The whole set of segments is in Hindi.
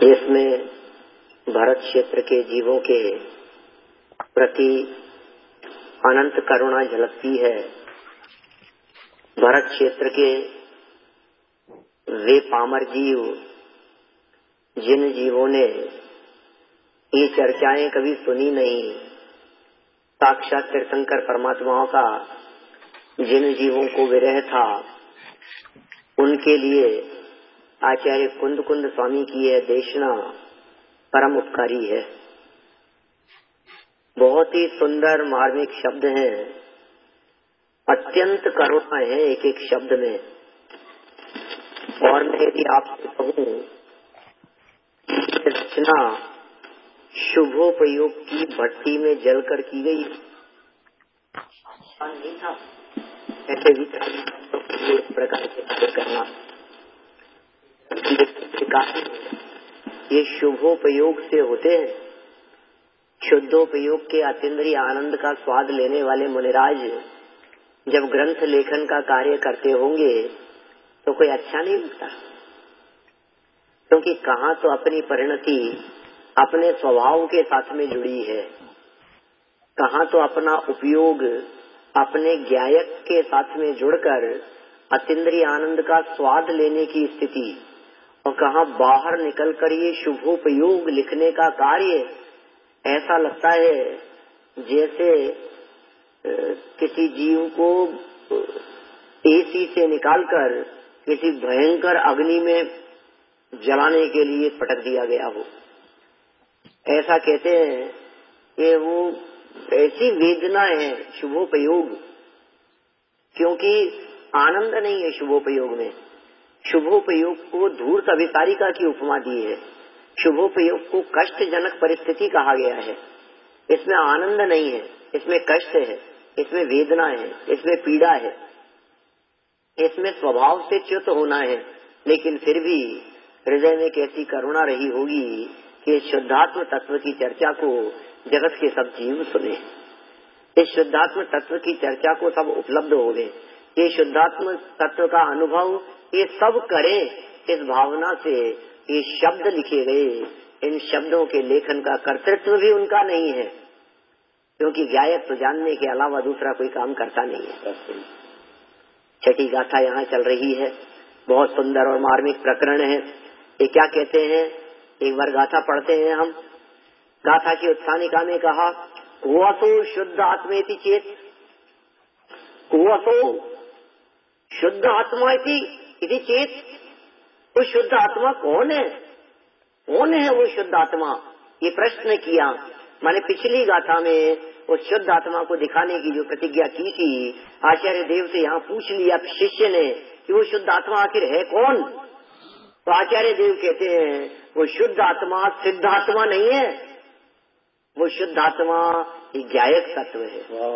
इसमें भरत क्षेत्र के जीवों के प्रति अनंत करुणा झलकती है। भरत क्षेत्र के वे पामर जीव जिन जीवों ने ये चर्चाएं कभी सुनी नहीं, साक्षात तीर्थंकर परमात्माओं का जिन जीवों को विरह था, उनके लिए आचार्य कुंद कुंद स्वामी की यह देशना परम उपकारी है। बहुत ही सुंदर मार्मिक शब्द हैं, अत्यंत करुणा है एक एक शब्द में। और मैं यदि आपसे कहूँ रचना शुभोपयोग की भट्टी में जलकर की गई नहीं था, ऐसे भी प्रकार से कार्य करना ये शुभोपयोग से होते हैं। शुद्धोपयोग के अतीन्द्रिय आनंद का स्वाद लेने वाले मुनिराज जब ग्रंथ लेखन का कार्य करते होंगे तो कोई अच्छा नहीं लगता, क्योंकि कहाँ तो अपनी परिणति अपने स्वभाव के साथ में जुड़ी है, कहाँ तो अपना उपयोग अपने ज्ञायक के साथ में जुड़कर अतीन्द्रिय आनंद का स्वाद लेने की स्थिति, और कहाँ बाहर निकलकर ये शुभोपयोग लिखने का कार्य। ऐसा लगता है जैसे किसी जीव को एसी से निकालकर किसी भयंकर अग्नि में जलाने के लिए पटक दिया गया हो। ऐसा कहते हैं कि वो ऐसी वेदना है शुभोपयोग, क्योंकि आनंद नहीं है शुभोपयोग में। शुभोपयोग को धूर्त अभिसारिका की उपमा दी है। शुभोपयोग को कष्टजनक परिस्थिति कहा गया है। इसमें आनंद नहीं है, इसमें कष्ट है, इसमें वेदना है, इसमें पीड़ा है, इसमें स्वभाव से च्युत होना है। लेकिन फिर भी हृदय में कैसी करुणा रही होगी कि शुद्धात्म तत्व की चर्चा को जगत के सब जीव सुने, इस शुद्धात्म तत्व की चर्चा को सब उपलब्ध हो गए, ये शुद्धात्म तत्व का अनुभव ये सब करें। इस भावना से ये शब्द लिखे गए। इन शब्दों के लेखन का कर्तृत्व भी उनका नहीं है, क्योंकि गायक तो जानने के अलावा दूसरा कोई काम करता नहीं है। छठी गाथा यहाँ चल रही है, बहुत सुंदर और मार्मिक प्रकरण है। ये क्या कहते हैं, एक बार गाथा पढ़ते हैं हम। गाथा की उत्थानिका में कहा, वसो शुद्ध आत्मेति चेत, वसो शुद्ध आत्मा इति चेत। वो शुद्ध आत्मा कौन है? कौन है वो शुद्ध आत्मा? ये प्रश्न किया। मैंने पिछली गाथा में उस शुद्ध आत्मा को दिखाने की जो प्रतिज्ञा की थी, आचार्य देव से यहाँ पूछ लिया शिष्य ने कि वो शुद्ध आत्मा आखिर है कौन? तो आचार्य देव कहते हैं वो शुद्ध आत्मा सिद्ध आत्मा नहीं है, वो शुद्ध आत्मा एक ज्ञायक तत्व है।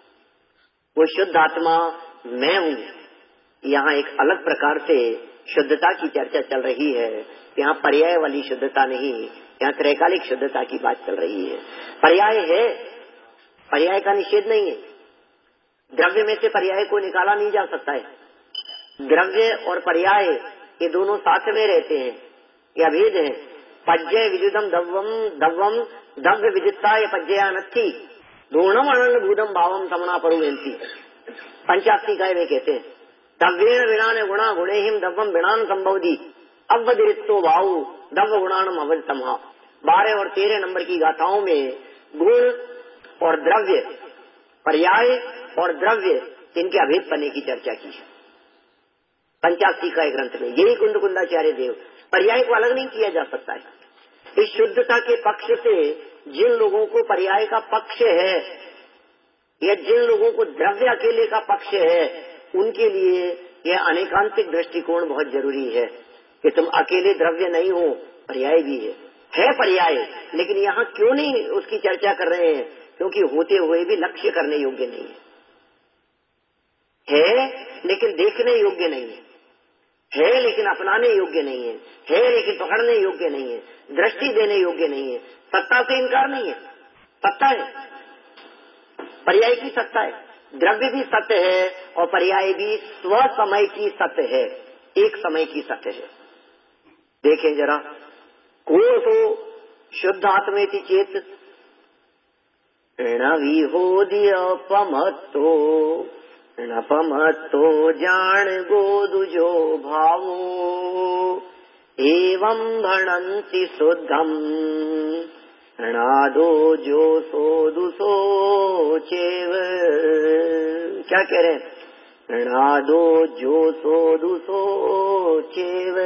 वो शुद्ध आत्मा मैं हूँ। यहाँ एक अलग प्रकार से शुद्धता की चर्चा चल रही है। यहाँ पर्याय वाली शुद्धता नहीं, यहाँ त्रैकालिक शुद्धता की बात चल रही है। पर्याय है, पर्याय का निषेध नहीं है। द्रव्य में से पर्याय को निकाला नहीं जा सकता है। द्रव्य और पर्याय ये दोनों साथ में रहते हैं, ये अभेद है। पज्जय विद्युतम दव्वम दव्वम दव्य विदिता ये पज्जया नत्थी दोनम अनंत भूतम भावम समना परुवेंती। पंचाक्षी काय में कहते हैं, दव्येण विणान गुणा गुणेहिम दव्वम विणान संभवदी अवधिरितो भाव दव्य गुणानम अवधितमहा। 12 और 13 नंबर की गाथाओं में गुण और द्रव्य, पर्याय और द्रव्य, इनके अभेद पने की चर्चा की है पंचाक्षी का ग्रंथ में। यही कुंद कुंदाचार्य देव, पर्याय को अलग नहीं किया जा सकता है। इस शुद्धता के पक्ष से जिन लोगों को पर्याय का पक्ष है या जिन लोगों को द्रव्य अकेले का पक्ष है, उनके लिए यह अनेकांतिक दृष्टिकोण बहुत जरूरी है कि तुम अकेले द्रव्य नहीं हो, पर्याय भी है पर्याय। लेकिन यहाँ क्यों नहीं उसकी चर्चा कर रहे हैं? क्योंकि होते हुए भी लक्ष्य करने योग्य नहीं है, लेकिन देखने योग्य नहीं है, लेकिन अपनाने योग्य नहीं है, लेकिन पकड़ने योग्य नहीं है, दृष्टि देने योग्य नहीं है। सत्ता से इनकार नहीं है, सत्ता है, पर्याय की सत्ता है। द्रव्य भी सत्य है और पर्याय भी स्व समय की सत्य है, एक समय की सत्य है। देखें जरा, कोसो शुद्धात्मेति चेत न विहोदियपमत्तो नपमत्तो जान गोदुजो भावो एवं भणन्ति शुद्धम नादो जो सोदुसो चेव। क्या कह रहे हैं? नादो जो सोदुसो चेव,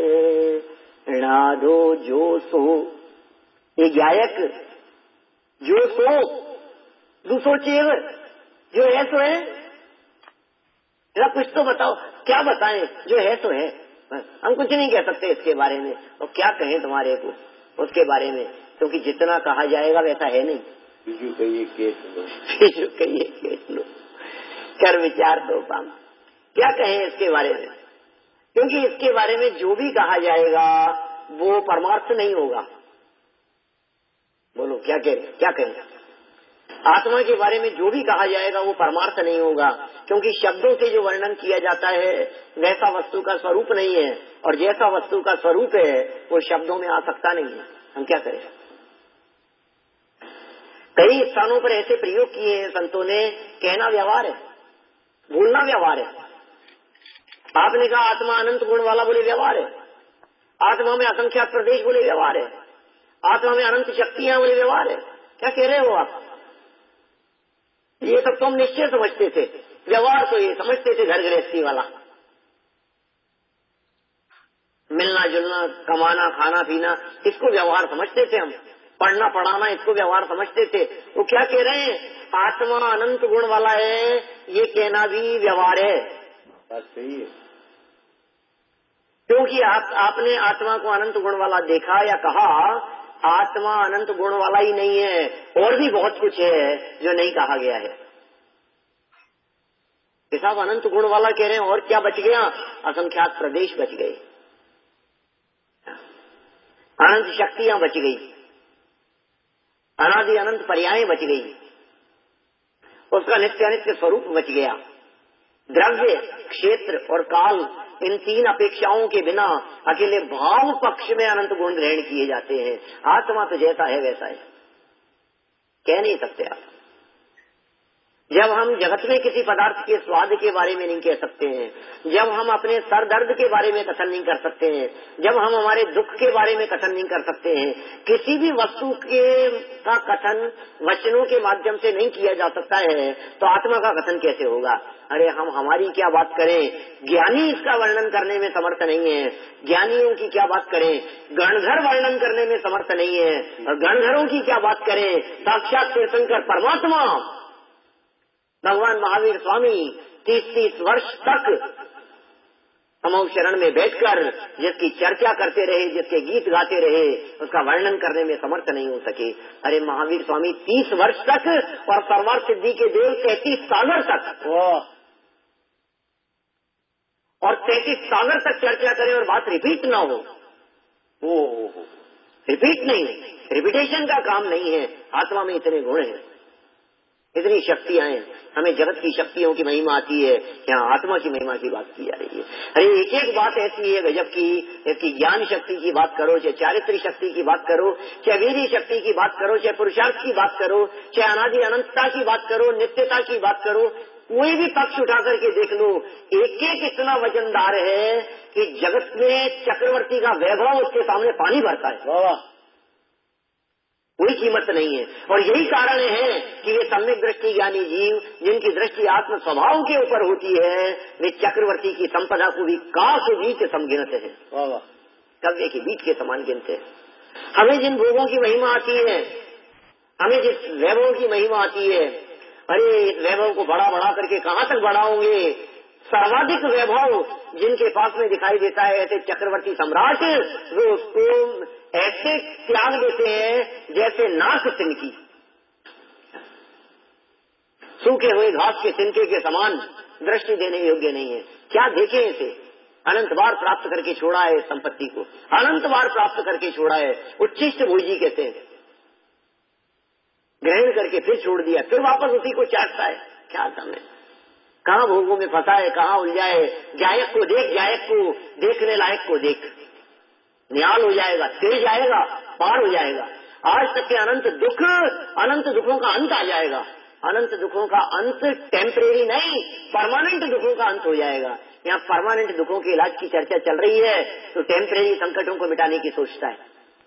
नादो जो सो, ये गायक जो सो दूसो चेव, जो है सो है। जरा कुछ तो बताओ, क्या बताएं? जो है सो है, हम कुछ नहीं कह सकते इसके बारे में। और क्या कहें तुम्हारे को उसके बारे में, क्योंकि जितना कहा जाएगा वैसा है नहीं। बीजू कहिए केस लो, बीजू कहिए केस लो, कर विचार दो काम। क्या कहें इसके बारे में, क्योंकि इसके बारे में जो भी कहा जाएगा वो परमार्थ नहीं होगा। बोलो क्या कहें? आत्मा के बारे में जो भी कहा जाएगा वो परमार्थ नहीं होगा, क्योंकि शब्दों से जो वर्णन किया जाता है वैसा वस्तु का स्वरूप नहीं है, और जैसा वस्तु का स्वरूप है वो शब्दों में आ सकता नहीं है। हम क्या करें? कई स्थानों पर ऐसे प्रयोग किए हैं संतों ने, कहना व्यवहार है, बोलना व्यवहार है। आपने कहा आत्मा अनंत गुण वाला, बोले व्यवहार है। आत्मा में असंख्यात प्रदेश, बोले व्यवहार है। आत्मा में अनंत शक्तियां, बोले व्यवहार है। क्या कह रहे हो आप? ये सब तो हम निश्चय समझते थे, व्यवहार तो ये समझते थे घर गृहस्थी वाला, मिलना जुलना, कमाना, खाना पीना, इसको व्यवहार समझते थे हम। पढ़ना पढ़ाना, इसको व्यवहार समझते थे। वो क्या कह रहे हैं? आत्मा अनंत गुण वाला है, ये कहना भी व्यवहार है। बात सही है, क्योंकि आपने आत्मा को अनंत गुण वाला देखा या कहा। आत्मा अनंत गुण वाला ही नहीं है, और भी बहुत कुछ है जो नहीं कहा गया है। साहब अनंत गुण वाला कह रहे हैं, और क्या बच गया? असंख्यात प्रदेश बच गए, अनंत शक्तियां बच गई, अनादि अनंत पर्याय बच गई, उसका नित्य अनित्य स्वरूप बच गया। द्रव्य, क्षेत्र और काल, इन तीन अपेक्षाओं के बिना अकेले भाव पक्ष में अनंत गुण ग्रहण किए जाते हैं। आत्मा तो जैसा है वैसा है, कह नहीं सकते आप। जब हम जगत में किसी पदार्थ के स्वाद के बारे में नहीं कह सकते हैं, जब हम अपने सर दर्द के बारे में कथन नहीं कर सकते हैं, जब हम हमारे दुख के बारे में कथन नहीं कर सकते हैं, किसी भी वस्तु का कथन वचनों के माध्यम से नहीं किया जा सकता है, तो आत्मा का कथन कैसे होगा? अरे हम हमारी क्या बात करें, ज्ञानी इसका वर्णन करने में समर्थ नहीं है। ज्ञानियों की क्या बात करें, गणधर वर्णन करने में समर्थ नहीं है। और गणधरों की क्या बात करें, साक्षात तीर्थंकर परमात्मा भगवान महावीर स्वामी 30-30 वर्ष तक अमोघ शरण में बैठकर जिसकी चर्चा करते रहे, जिसके गीत गाते रहे, उसका वर्णन करने में समर्थ नहीं हो सके। अरे महावीर स्वामी 30 वर्ष तक और सर्वार्थ सिद्धि के देव 33 सागर तक, और 33 सागर तक चर्चा करें और बात रिपीट ना हो। रिपीट नहीं, रिपीटेशन का काम नहीं है। आत्मा में इतने गुण हैं, इतनी शक्तियां हैं। हमें जगत की शक्तियों की महिमा आती है, यहाँ आत्मा की महिमा की बात की जा रही है। अरे एक एक बात ऐसी है गजब की, इसकी ज्ञान शक्ति की बात करो, चाहे चारित्र्य शक्ति की बात करो, चाहे वीर्य शक्ति की बात करो, चाहे पुरुषार्थ की बात करो, चाहे अनादि अनंतता की बात करो, नित्यता की बात करो, कोई भी पक्ष उठा करके देख लो, एक एक इतना वजनदार है कि जगत में चक्रवर्ती का वैभव उसके सामने पानी भरता है, कोई कीमत नहीं है। और यही कारण है कि ये सम्यक दृष्टि ज्ञानी जीव, जिनकी दृष्टि आत्म स्वभाव के ऊपर होती है, वे चक्रवर्ती की संपदा को भी काश बीच समगिनते हैं, कव्य के बीच के समान गिनते हैं। हमें जिन भोगों की महिमा आती है, हमें जिस वैभव की महिमा आती है, अरे इस वैभव को बढ़ा बढ़ा करके कहाँ तक बढ़ाओगे? सर्वाधिक वैभव जिनके पास में दिखाई देता है, ऐसे चक्रवर्ती सम्राट, वे उसको ऐसे त्याग देते हैं जैसे नाक तिनकी, सूखे हुए घास के तिनके के समान दृष्टि देने योग्य नहीं है। क्या देखें इसे? अनंत बार प्राप्त करके छोड़ा है संपत्ति को, अनंत बार प्राप्त करके छोड़ा है। उच्छिष्ट भोजी कहते हैं, ग्रहण करके फिर छोड़ दिया, फिर वापस उसी को चाटता है। क्या समय, कहाँ भोगों में फंसा है, कहाँ उलझा है। गायक को देख, गायक को देखने लायक को देख, निहाल हो जाएगा, तिड़ जाएगा, पार हो जाएगा। आज तक के अनंत दुखों का अंत आ जाएगा। अनंत दुखों का अंत टेम्परेरी नहीं, परमानेंट दुखों का अंत हो जाएगा। यहाँ परमानेंट दुखों के इलाज की चर्चा चल रही है, तो टेम्परेरी संकटों को मिटाने की सोचता है,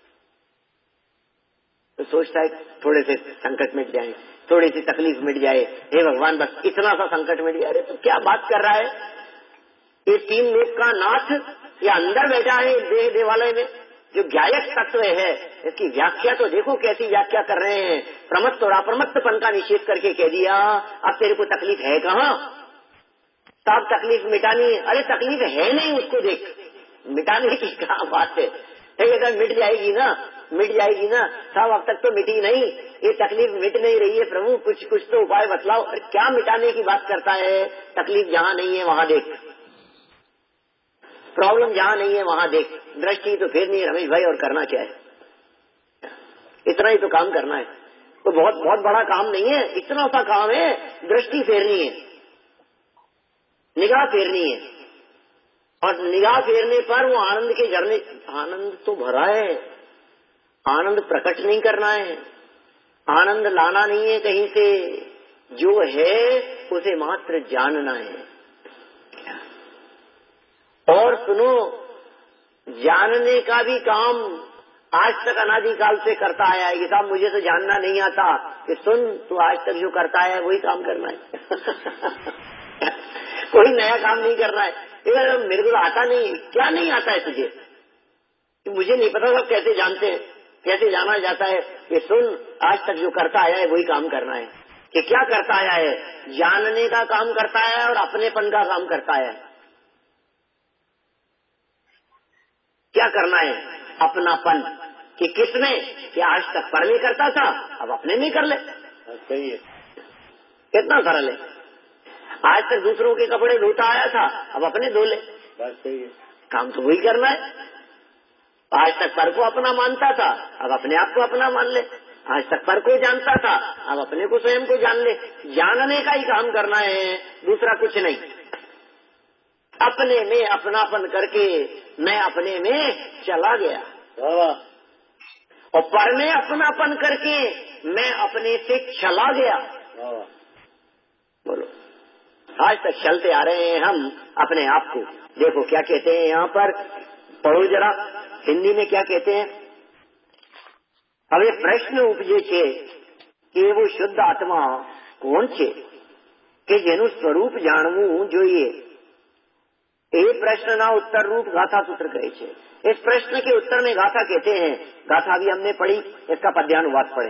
तो सोचता है थोड़े से संकट मिट जाए, थोड़ी सी तकलीफ मिट जाए, हे भगवान बस इतना सा संकट मिट जाए। अरे तो क्या बात कर रहा है, ये तीन लोक का नाथ या अंदर बैठा है देह देवालय में, जो ज्ञायक तत्व है, इसकी व्याख्या तो देखो कैसी व्याख्या कर रहे हैं। प्रमत्त और अप्रमत्तपन का निषेध करके कह दिया, अब तेरे को तकलीफ है कहाँ, साफ तकलीफ मिटानी है। अरे तकलीफ है नहीं, उसको देख, मिटाने की क्या बात है। अगर मिट जाएगी ना, मिट जाएगी ना, साहब अब तक तो मिटी नहीं, ये तकलीफ मिट नहीं रही है प्रभु, कुछ तो उपाय बतलाओ। अरे क्या मिटाने की बात करता है, तकलीफ जहाँ नहीं है वहाँ देख, प्रॉब्लम जहाँ नहीं है वहाँ देख, दृष्टि तो फेरनी है रमेश भाई, और करना क्या है, इतना ही तो काम करना है। तो बहुत बहुत बड़ा काम नहीं है, इतना सा काम है, दृष्टि फेरनी है, निगाह फेरनी है, और निगाह फेरने पर वो आनंद के झरने, आनंद तो भरा है, आनंद प्रकट नहीं करना है, आनंद लाना नहीं है कहीं से, जो है उसे मात्र जानना है। और सुनो, जानने का भी काम आज तक अनादिकाल से करता आया है कि साहब मुझे तो जानना नहीं आता, कि सुन तू आज तक जो करता है वही काम करना है कोई नया काम नहीं करना है। मेरे को आता नहीं, क्या नहीं आता है तुझे, मुझे नहीं पता सब कैसे जानते हैं, कैसे जाना जाता है, कि सुन आज तक जो करता आया है वही काम करना है। कि क्या करता आया है, जानने का काम करता है और अपनेपन का काम करता है। क्या करना है, अपनापन, कि किसमें, कि आज तक पर में करता था अब अपने में कर ले। सही है, कितना सरल है। आज तक दूसरों के कपड़े धोता आया था, अब अपने धो ले, बात सही है। काम तो वही करना है। आज तक पर को अपना मानता था, अब अपने आप को अपना मान ले। आज तक पर को जानता था, अब अपने को स्वयं को जान ले। जानने का ही काम करना है, दूसरा कुछ नहीं। अपने में अपनापन करके मैं अपने में चला गया, और पर में अपनापन करके मैं अपने से चला गया। बोलो, आज तक चलते आ रहे हैं हम अपने आप को। देखो क्या कहते हैं यहाँ पर, पढ़ो जरा हिंदी में क्या कहते हैं। હવે પ્રશ્ન ઉપજે છે કે એવો શુદ્ધ આત્મા કોણ છે કે જેનું સ્વરૂપ જાણવું જોઈએ। ये प्रश्न ना उत्तर रूप गाथा सूत्र कहे छे। इस प्रश्न के उत्तर में गाथा कहते हैं, गाथा भी हमने पढ़ी, इसका पद्यानुवाद पढ़े।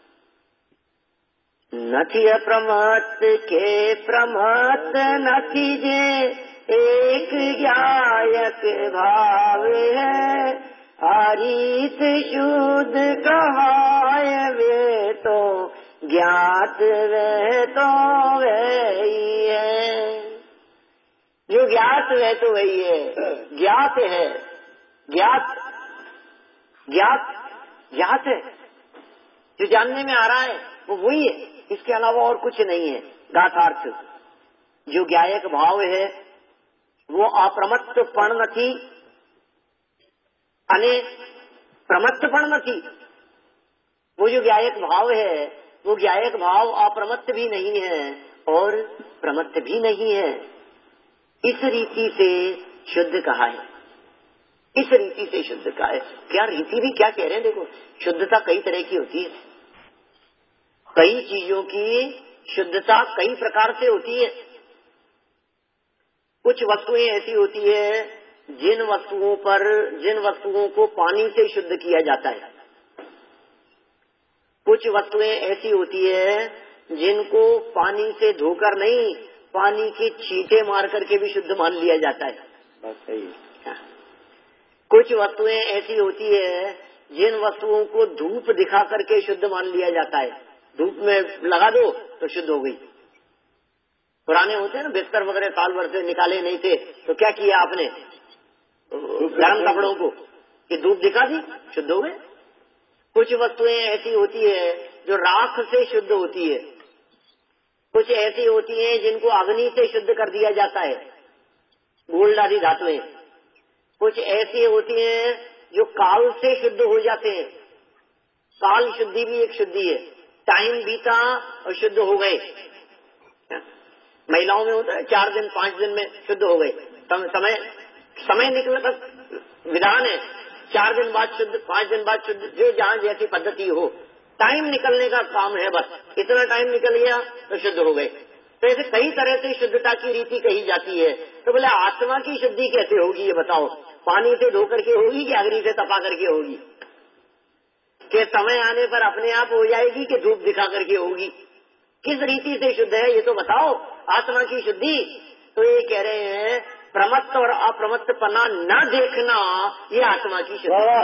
नथी अप्रमत्त के प्रमत्त नथी जे एक ज्ञायक भाव है, हरित शुद्ध कहाय वे तो ज्ञात वे तो वही है। जो ज्ञात है तो वही है, ज्ञात है, ज्ञात ज्ञात ज्ञात है, जो जानने में आ रहा है वो वही है, इसके अलावा और कुछ नहीं है। गाथार्थ, जो ज्ञायक भाव है वो अप्रमत्त पण नहीं अने प्रमत्त पण नहीं। वो जो ज्ञायक भाव है वो ज्ञायक भाव अप्रमत्त भी नहीं है और प्रमत्त भी नहीं है। इस रीति से शुद्ध कहा है, इस रीति से शुद्ध कहा है। क्या रीति भी क्या कह रहे हैं, देखो शुद्धता कई तरह की होती है, कई चीजों की शुद्धता कई प्रकार से होती है। कुछ वस्तुएं ऐसी होती है जिन वस्तुओं को पानी से शुद्ध किया जाता है। कुछ वस्तुएं ऐसी होती है जिनको पानी से धोकर नहीं, पानी के छींटे मार करके भी शुद्ध मान लिया जाता है। सही है। कुछ वस्तुएं ऐसी होती है जिन वस्तुओं को धूप दिखा करके शुद्ध मान लिया जाता है। धूप में लगा दो तो शुद्ध हो गई। पुराने होते हैं ना बिस्तर वगैरह साल भर से निकाले नहीं थे, तो क्या किया आपने, गर्म कपड़ों को कि धूप दिखा दी, शुद्ध हो गए। कुछ वस्तुएं ऐसी होती है जो राख से शुद्ध होती है। कुछ ऐसी होती हैं जिनको अग्नि से शुद्ध कर दिया जाता है, गोल्ड आदि धातुएं। कुछ ऐसी होती हैं जो काल से शुद्ध हो जाते हैं। काल शुद्धि भी एक शुद्धि है। टाइम बीता और शुद्ध हो गए। महिलाओं में होता है 4 दिन 5 दिन में शुद्ध हो गए। समय निकलने का विधान है। 4 दिन बाद शुद्ध, 5 दिन बाद शुद्ध, जो जहाँ जैसी पद्धति हो, टाइम निकलने का काम है। बस इतना टाइम निकल गया तो शुद्ध हो गए। तो ऐसे कई तरह से शुद्धता की रीति कही जाती है। तो बोले आत्मा की शुद्धि कैसे होगी ये बताओ? पानी से धो करके होगी कि अग्नि से तपा करके होगी? कि समय आने पर अपने आप हो जाएगी कि धूप दिखा करके होगी? किस रीति से शुद्ध है ये तो बताओ आत्मा की शुद्धि। तो ये कह रहे हैं प्रमत्त और अप्रमत्तपना न देखना, ये आत्मा की शुद्धि,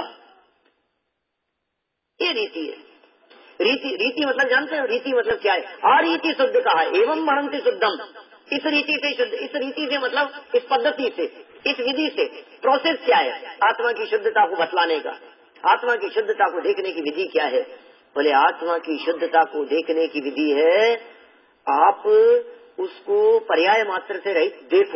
ये रीति है। रीति मतलब जानते हो? रीति मतलब क्या है? अरीति शुद्ध कहा है, एवं बढ़ंती शुद्धम। इस रीति से शुद्ध, इस रीति से मतलब इस पद्धति से, इस विधि से। प्रोसेस क्या है आत्मा की शुद्धता को बतलाने का? आत्मा की शुद्धता को देखने की विधि क्या है? बोले आत्मा की शुद्धता को देखने की विधि है, आप उसको पर्याय मात्र से रहित देखो।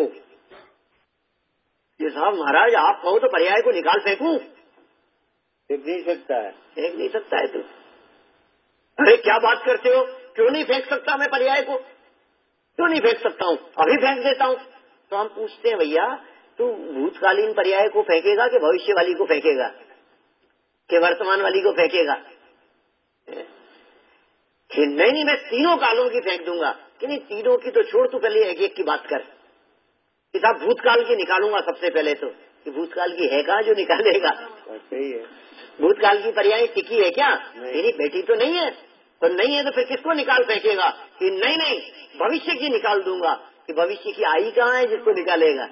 ये साहब महाराज आप कहो तो पर्याय को निकाल फेंकूं? फेंक नहीं सकता है। फेंक नहीं सकता है तू? अरे क्या बात करते हो? क्यों नहीं फेंक सकता मैं पर्याय को? क्यों नहीं फेंक सकता हूँ? अभी फेंक देता हूँ। तो हम पूछते हैं भैया तू भूतकालीन पर्याय को फेंकेगा कि भविष्य वाली को फेंकेगा कि वर्तमान वाली को फेंकेगा? नहीं, मैं तीनों कालों की फेंक दूंगा। कि नहीं, तीनों की तो छोड़, तू पहले एक एक की बात कर। कि साहब भूतकाल की निकालूंगा सबसे पहले तो, कि भूतकाल की है कहाँ जो निकालेगा? सही है। भूतकाल की पर्याय टिकी है क्या? मेरी बेटी तो नहीं है। तो नहीं है तो फिर किसको निकाल फेंकेगा? कि नहीं भविष्य की निकाल दूंगा। कि भविष्य की आई कहाँ है जिसको निकालेगा?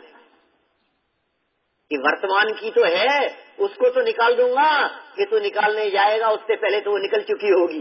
कि वर्तमान की तो है, उसको तो निकाल दूंगा। कि तू निकालने जाएगा उससे पहले तो वो निकल चुकी होगी।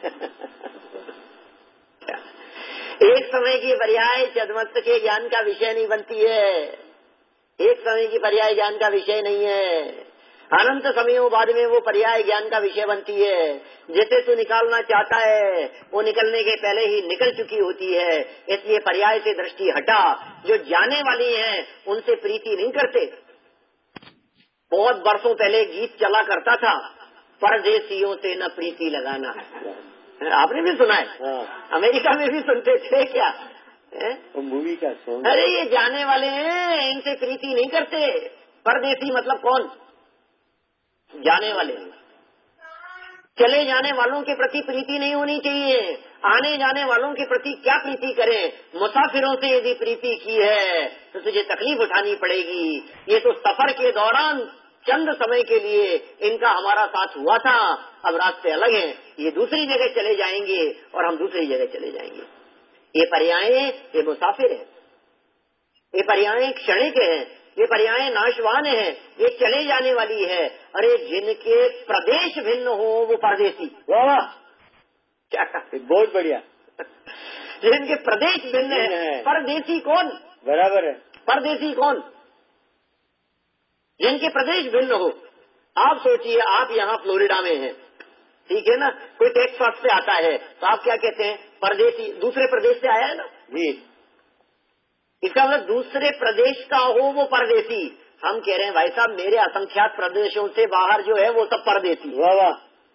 एक समय की पर्याय चिदमस्त के ज्ञान का विषय नहीं बनती है। एक समय की पर्याय ज्ञान का विषय नहीं है। अनंत समयों बाद में वो पर्याय ज्ञान का विषय बनती है। जैसे तू निकालना चाहता है वो निकलने के पहले ही निकल चुकी होती है। इसलिए पर्याय से दृष्टि हटा। जो जाने वाली हैं उनसे प्रीति नहीं करते। बहुत बरसों पहले गीत चला करता था, परदेसियों से न प्रीति लगाना। आपने भी सुना है? हाँ। अमेरिका में भी सुनते थे क्या? वो मूवी का सॉन्ग। अरे ये जाने वाले हैं, इनसे प्रीति नहीं करते। परदेसी मतलब कौन? जाने वाले। चले जाने वालों के प्रति प्रीति नहीं होनी चाहिए। आने जाने वालों के प्रति क्या प्रीति करें? मुसाफिरों से यदि प्रीति की है तो तुझे तकलीफ उठानी पड़ेगी। ये तो सफर के दौरान चंद समय के लिए इनका हमारा साथ हुआ था, अब रास्ते अलग हैं। ये दूसरी जगह चले जाएंगे और हम दूसरी जगह चले जाएंगे। ये पर्याय, ये मुसाफिर है। ये पर्याय क्षणिक है, ये पर्याय नाशवान है, ये चले जाने वाली है। अरे जिनके प्रदेश भिन्न हो वो परदेसी। वाह, क्या? बहुत बढ़िया। जिनके प्रदेश भिन्न है, परदेसी कौन? बराबर है। परदेसी कौन? जिनके प्रदेश भिन्न हो। आप सोचिए, आप यहाँ फ्लोरिडा में हैं, ठीक है ना? कोई टेक्सास से आता है तो आप क्या कहते हैं? परदेसी। दूसरे प्रदेश से आया है ना जी। इसका मतलब दूसरे प्रदेश का हो वो परदेसी। हम कह रहे हैं भाई साहब मेरे असंख्यात प्रदेशों से बाहर जो है वो सब परदेसी। वाह वाह।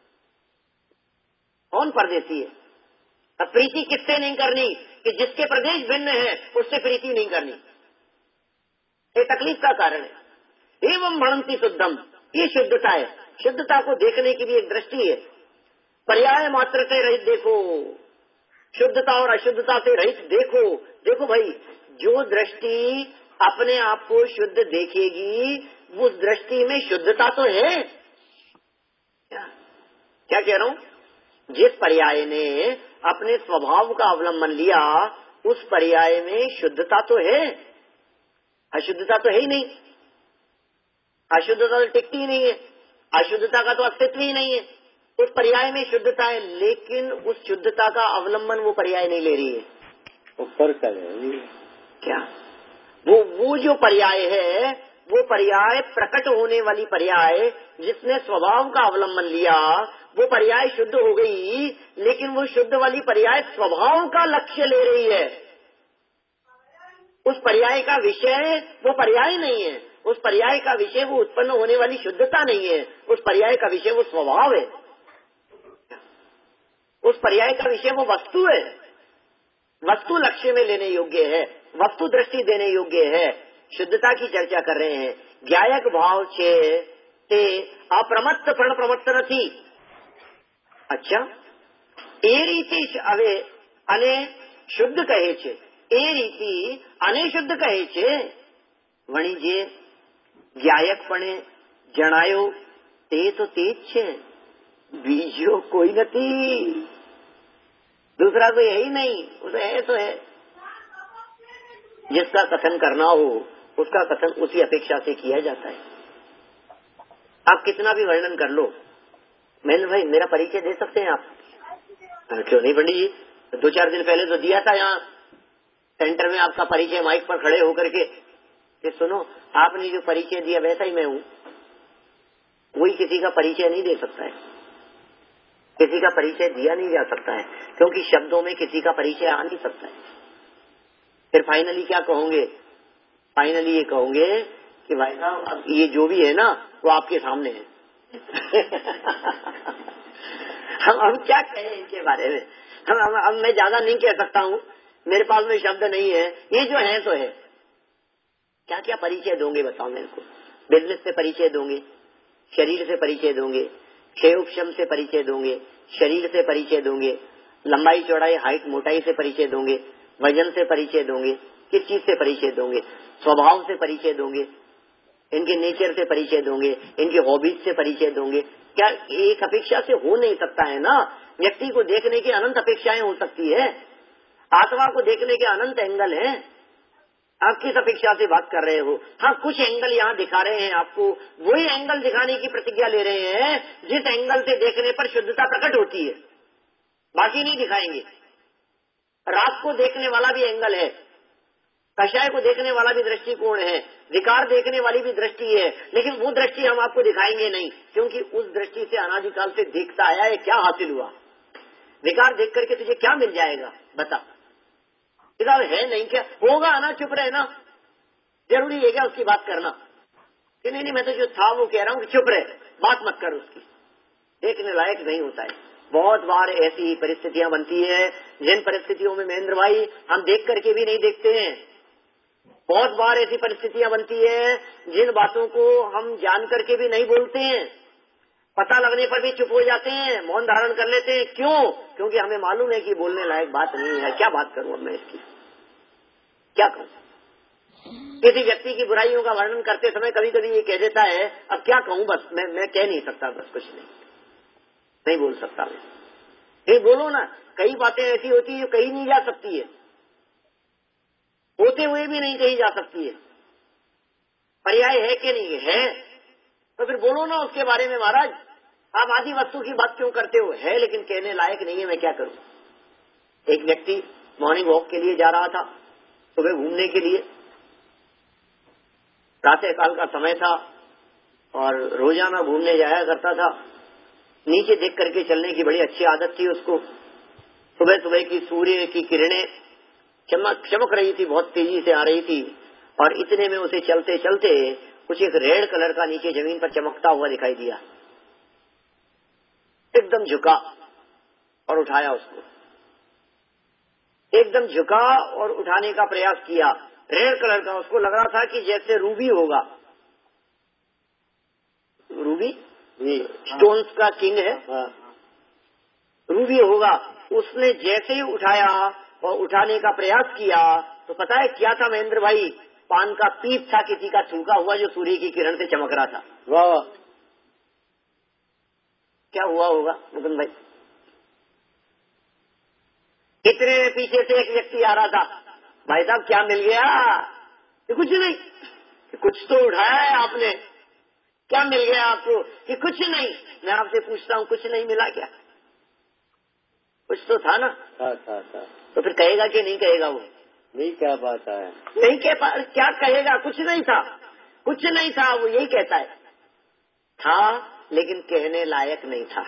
कौन परदेसी है? अब प्रीति किससे नहीं करनी? कि जिसके प्रदेश भिन्न है उससे प्रीति नहीं करनी। ये तकलीफ का कारण है। एवं भणंती शुद्धम, ये शुद्धता है। शुद्धता को देखने की भी एक दृष्टि है। पर्याय मात्र से रहित देखो, शुद्धता और अशुद्धता से रहित देखो। देखो भाई, जो दृष्टि अपने आप को शुद्ध देखेगी उस दृष्टि में शुद्धता तो है। क्या कह रहा हूँ? जिस पर्याय ने अपने स्वभाव का अवलंबन लिया उस पर्याय में शुद्धता तो है, अशुद्धता तो है ही नहीं। अशुद्धता तो टिकती ही नहीं है, अशुद्धता का तो अस्तित्व ही नहीं है। उस पर्याय में शुद्धता है, लेकिन उस शुद्धता का अवलंबन वो पर्याय नहीं ले रही है। ऊपर का है क्या? वो जो पर्याय है वो पर्याय प्रकट होने वाली पर्याय जिसने स्वभाव का अवलंबन लिया वो पर्याय शुद्ध हो गई, लेकिन वो शुद्ध वाली पर्याय स्वभाव का लक्ष्य ले रही है। उस पर्याय का विषय वो पर्याय नहीं है, उस पर्याय का विषय वो उत्पन्न होने वाली शुद्धता नहीं है, उस पर्याय का विषय वो स्वभाव है, उस पर्याय का विषय वो वस्तु है। वस्तु लक्ष्य में लेने योग्य है, वस्तु दृष्टि देने योग्य है। शुद्धता की चर्चा कर रहे हैं। ज्ञायक भाव छे ते अप्रमत्त प्रण प्रमत्त નથી। अच्छा, એ રીતે હવે અને શુદ્ધ કહે છે, એ રીતે અને શુદ્ધ કહે છે। વણી જે જ્ઞાયકપણે જણાયો તે તો તે જ છે, બીજો કોઈ નથી, दूसरा कोई है ही नहीं, उसे है तो है। जिसका कथन करना हो उसका कथन उसी अपेक्षा से किया जाता है। आप कितना भी वर्णन कर लो, मैंने भाई मेरा परिचय दे सकते हैं आप? क्यों नहीं पंडित जी, 2-4 दिन पहले तो दिया था यहाँ सेंटर में आपका परिचय माइक पर खड़े होकर के कि सुनो आपने जो परिचय दिया वैसा ही मैं हूँ। कोई किसी का परिचय नहीं दे सकता है, किसी का परिचय दिया नहीं जा सकता है, क्योंकि शब्दों में किसी का परिचय आ नहीं सकता है। फिर फाइनली क्या कहोगे? फाइनली ये कहोगे कि भाई साहब अब ये जो भी है ना वो आपके सामने है। हम क्या कहें इनके बारे में? हम मैं ज्यादा नहीं कह सकता हूँ, मेरे पास में शब्द नहीं है। ये जो है तो है। क्या क्या परिचय दोगे बताओ मेरे को? बिजनेस से परिचय दोगे, शरीर से परिचय दोगे, क्षेयोक्षम से परिचय दोगे, शरीर से परिचय दोगे, लंबाई चौड़ाई हाइट मोटाई से परिचय दोगे, वजन से परिचय दोगे, किस चीज से परिचय दोगे? स्वभाव से परिचय दोगे, इनके नेचर से परिचय दोगे, इनके हॉबीज से परिचय दोगे। क्या एक अपेक्षा से हो नहीं सकता है ना? व्यक्ति को देखने की अनंत अपेक्षाएं हो सकती है, आत्मा को देखने के अनंत एंगल हैं। आप किस अपेक्षा से बात कर रहे हो? हाँ, कुछ एंगल यहाँ दिखा रहे हैं आपको, वही एंगल दिखाने की प्रतिज्ञा ले रहे हैं जिस एंगल से देखने पर शुद्धता प्रकट होती है, बाकी नहीं दिखाएंगे। रात को देखने वाला भी एंगल है, कषाय को देखने वाला भी दृष्टिकोण है, विकार देखने वाली भी दृष्टि है, लेकिन वो दृष्टि हम आपको दिखाएंगे नहीं, क्योंकि उस दृष्टि से अनादिकाल से देखता आया है। क्या हासिल हुआ? विकार देख करके तुझे क्या मिल जाएगा बता? इधर है नहीं, क्या होगा? ना चुप रहे ना, जरूरी है क्या उसकी बात करना? कि नहीं मैं तो जो था वो कह रहा हूँ कि चुप रहे, बात मत कर उसकी। देखने लायक नहीं होता है। बहुत बार ऐसी परिस्थितियां बनती है जिन परिस्थितियों में महेंद्र भाई हम देख करके भी नहीं देखते हैं। बहुत बार ऐसी परिस्थितियां बनती है जिन बातों को हम जान करके भी नहीं बोलते हैं, पता लगने पर भी चुप हो जाते हैं, मौन धारण कर लेते हैं। क्यों? क्योंकि हमें मालूम है कि बोलने लायक बात नहीं है। क्या बात करूं अब मैं इसकी? क्या कहूं? किसी व्यक्ति की बुराइयों का वर्णन करते समय कभी कभी ये कह देता है अब क्या कहूं, बस मैं कह नहीं सकता, बस कुछ नहीं बोल सकता मैं। नहीं बोलो ना, कई बातें ऐसी होती है जो कही नहीं जा सकती है, होते हुए भी नहीं कही जा सकती है। पर्याय है कि नहीं है? तो फिर बोलो ना उसके बारे में। महाराज आप आदि वस्तु की बात क्यों करते हो? है लेकिन कहने लायक नहीं है, मैं क्या करूं? एक व्यक्ति मॉर्निंग वॉक के लिए जा रहा था, सुबह घूमने के लिए, प्रातः काल का समय था और रोजाना घूमने जाया करता था। नीचे देख करके चलने की बड़ी अच्छी आदत थी उसको। सुबह सुबह की सूर्य की किरणें चमक रही थी, बहुत तेजी से आ रही थी, और इतने में उसे चलते चलते कुछ एक रेड कलर का नीचे जमीन पर चमकता हुआ दिखाई दिया। एकदम झुका और उठाया उसको, एकदम झुका और उठाने का प्रयास किया। रेड कलर का, उसको लग रहा था कि जैसे रूबी होगा। रूबी स्टोन्स का किंग है, रूबी होगा। उसने जैसे ही उठाया और उठाने का प्रयास किया तो पता है क्या था महेंद्र भाई? पान का पीप था किसी का थूका हुआ, जो सूर्य की किरण से चमक रहा था। वाह, क्या हुआ होगा मुकुंद भाई? इतने पीछे से एक व्यक्ति आ रहा था, भाई साहब क्या मिल गया? कि कुछ नहीं। कि कुछ तो उठाया है आपने, क्या मिल गया आपको? कि कुछ नहीं। मैं आपसे पूछता हूँ कुछ नहीं मिला क्या? कुछ तो था ना? था। तो फिर कहेगा कि नहीं कहेगा? वो नहीं कह पाता है, नहीं कह पा, क्या कहेगा? कुछ नहीं था, कुछ नहीं था, वो यही कहता है। था लेकिन कहने लायक नहीं था।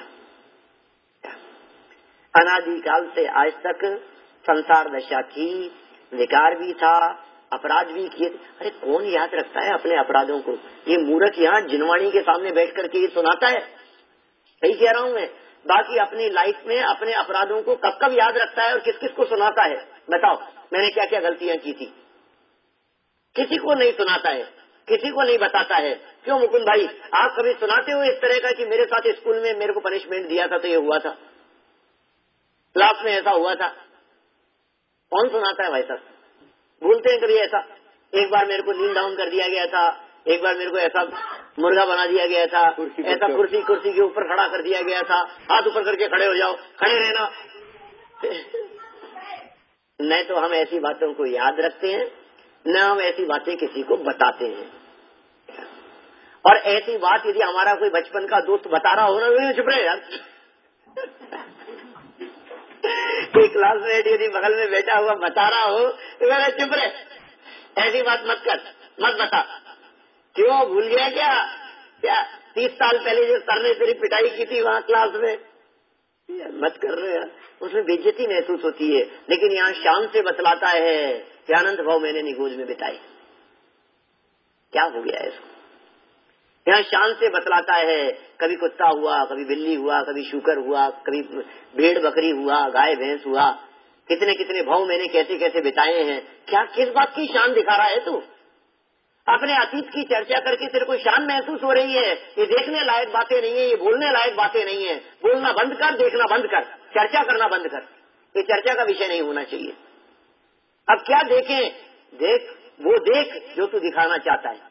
अनादिकाल से आज तक संसार दशा थी, विकार भी था, अपराध भी किए। अरे कौन याद रखता है अपने अपराधों को? ये मूर्ख यहाँ जिनवाणी के सामने बैठ करके ये सुनाता है। सही कह रहा हूँ मैं। बाकी अपनी लाइफ में अपने अपराधों को कब कब याद रखता है और किस किस को सुनाता है? बताओ, मैंने क्या क्या गलतियां की थी? किसी को नहीं सुनाता है, किसी को नहीं बताता है। क्यों मुकुंद भाई, आप कभी सुनाते हो इस तरह का कि मेरे साथ स्कूल में मेरे को पनिशमेंट दिया था तो ये हुआ था, क्लास में ऐसा हुआ था? कौन सुनाता है भाई साहब? भूलते हैं कभी ऐसा? एक बार मेरे को नील डाउन कर दिया गया था, एक बार मेरे को ऐसा मुर्गा बना दिया गया था, ऐसा कुर्सी के ऊपर खड़ा कर दिया गया था, हाथ ऊपर करके खड़े हो जाओ, खड़े रहना। न तो हम ऐसी बातों को याद रखते हैं, न हम ऐसी बातें किसी को बताते हैं। और ऐसी बात यदि हमारा कोई बचपन का दोस्त बता रहा हो ना, चुप रहे यार। कोई क्लासमेट यदि बगल में बैठा हुआ बता रहा हो तो मेरा चुप रहे, ऐसी बात मत कर, मत बता। क्यों, भूल गया क्या 30 साल पहले जो सर ने तेरी पिटाई की थी वहाँ क्लास में? मत कर रहे यार, उसमें बेइज्जती महसूस होती है। लेकिन यहाँ शान से बतलाता है कि आनंद भाव मैंने निगोज में बिताई। क्या हो गया है इसको? यहाँ शान से बतलाता है, कभी कुत्ता हुआ, कभी बिल्ली हुआ, कभी शूकर हुआ, कभी भेड़ बकरी हुआ, गाय भैंस हुआ, कितने कितने भाव मैंने कैसे कैसे बिताए हैं। क्या किस बात की शान दिखा रहा है तू? अपने अतीत की चर्चा करके तेरे को शान महसूस हो रही है? ये देखने लायक बातें नहीं है, ये बोलने लायक बातें नहीं है। बोलना बंद कर, देखना बंद कर, चर्चा करना बंद कर। ये चर्चा का विषय नहीं होना चाहिए। अब क्या देखें? देख वो देख जो तू दिखाना चाहता है।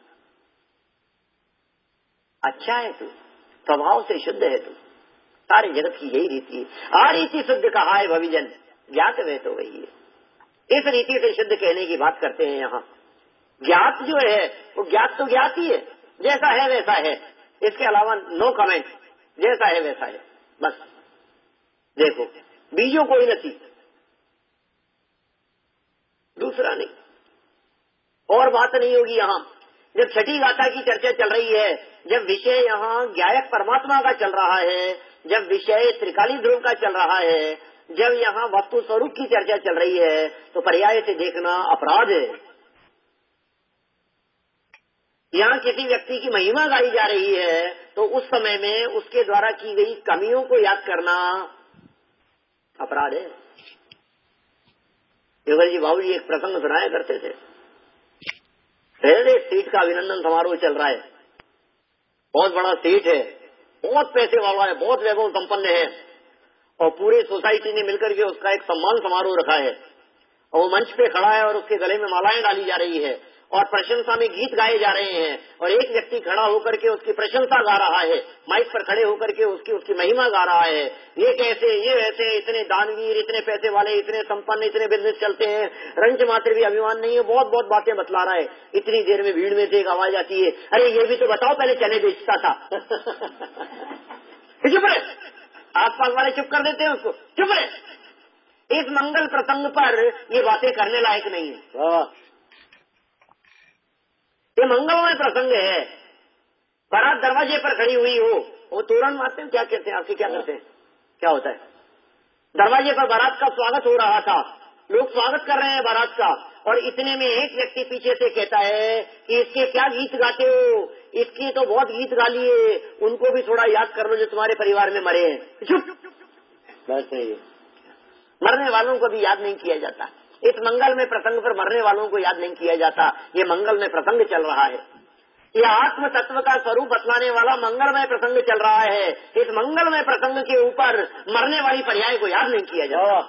अच्छा है तू, स्वभाव से शुद्ध है तू, सारे जगत की यही रीति है। आ रीति शुद्ध कहा है भविजन, ज्ञात वे तो वही है। इस रीति से शुद्ध कहने की बात करते हैं यहाँ। ज्ञात जो है वो ज्ञात तो ज्ञात ही है, जैसा है वैसा है, इसके अलावा नो कमेंट, जैसा है वैसा है बस। देखो, बीजों कोई नहीं, दूसरा नहीं, और बात नहीं होगी यहाँ। जब छठी गाथा की चर्चा चल रही है, जब विषय यहाँ ज्ञायक परमात्मा का चल रहा है, जब विषय त्रिकाली ध्रुव का चल रहा है, जब यहाँ वस्तु स्वरूप की चर्चा चल रही है, तो पर्याय से देखना अपराध है। यहाँ किसी व्यक्ति की महिमा गाई जा रही है तो उस समय में उसके द्वारा की गई कमियों को याद करना अपराध है। देवर जी बाबू जी एक प्रसंग सुनाया करते थे। पहले सीट का अभिनंदन समारोह चल रहा है, बहुत बड़ा सीट है, बहुत पैसे वाला है, बहुत वैभव संपन्न है, और पूरी सोसाइटी ने मिलकर के उसका एक सम्मान समारोह रखा है। और वो मंच पे खड़ा है और उसके गले में मालाएं डाली जा रही है और प्रशंसा में गीत गाए जा रहे हैं, और एक व्यक्ति खड़ा होकर के उसकी प्रशंसा गा रहा है, माइक पर खड़े होकर के उसकी महिमा गा रहा है। ये कैसे, ये वैसे, इतने दानवीर, इतने पैसे वाले, इतने संपन्न, इतने बिजनेस चलते हैं, रंज मात्र भी अभिमान नहीं है, बहुत बहुत बातें बतला रहा है। इतनी देर में भीड़ में से एक आवाज आती है, अरे ये भी तो बताओ पहले चने बेचता था। चुप रहे, आसपास वाले चुप कर देते हैं उसको, चुप रहे। इस मंगल प्रसंग पर ये बातें करने लायक नहीं है। ये मंगलमय प्रसंग है। बारात दरवाजे पर खड़ी हुई हो, वो तोरण मारते हैं, क्या कहते हैं आपके, क्या करते हैं, क्या होता है? दरवाजे पर बारात का स्वागत हो रहा था, लोग स्वागत कर रहे हैं बारात का, और इतने में एक व्यक्ति पीछे से कहता है कि इसके क्या गीत गाते हो, इसके तो बहुत गीत गा लिए, उनको भी थोड़ा याद कर लो जो तुम्हारे परिवार में मरे हैं। चुप, बात सही है। मरने वालों को भी याद नहीं किया जाता। इस मंगल में प्रसंग पर मरने वालों को याद नहीं किया जाता। ये मंगल में प्रसंग चल रहा है, यह आत्म तत्व का स्वरूप बतलाने वाला मंगलमय प्रसंग चल रहा है। इस मंगलमय प्रसंग के ऊपर मरने वाली पर्याय को याद नहीं किया जाता।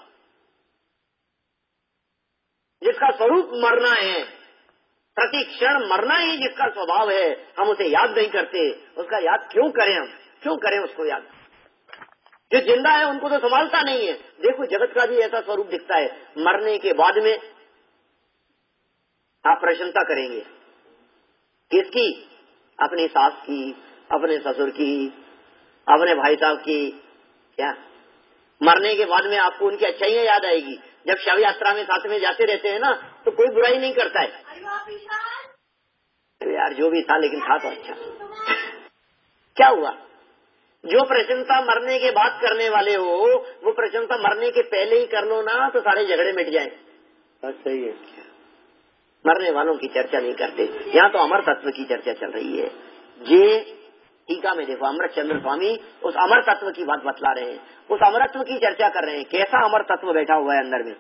जिसका स्वरूप मरना है, प्रति क्षण मरना ही जिसका स्वभाव है, हम उसे याद नहीं करते। उसका याद क्यों करें? हम क्यों करें उसको याद? जो जिंदा है उनको तो संभालता नहीं है। देखो, जगत का भी ऐसा स्वरूप दिखता है। मरने के बाद में आप प्रशंसा करेंगे किसकी? अपनी सास की, अपने ससुर की, अपने भाई साहब की। क्या मरने के बाद में आपको उनकी अच्छाइयां याद आएगी? जब शव यात्रा में साथ में जाते रहते हैं ना, तो कोई बुराई नहीं करता है, तो यार जो भी था लेकिन था तो अच्छा। क्या हुआ? जो प्रशंसा मरने के बाद करने वाले हो, वो प्रशंसा मरने के पहले ही कर लो ना, तो सारे झगड़े मिट जाए। सही है। मरने वालों की चर्चा नहीं करते। यहाँ तो अमर तत्व की चर्चा चल रही है। ये टीका में देखो, अमृत चंद्र स्वामी उस अमर तत्व की बात बतला रहे हैं, उस अमरत्व की चर्चा कर रहे हैं। कैसा अमर तत्व बैठा हुआ है अंदर में,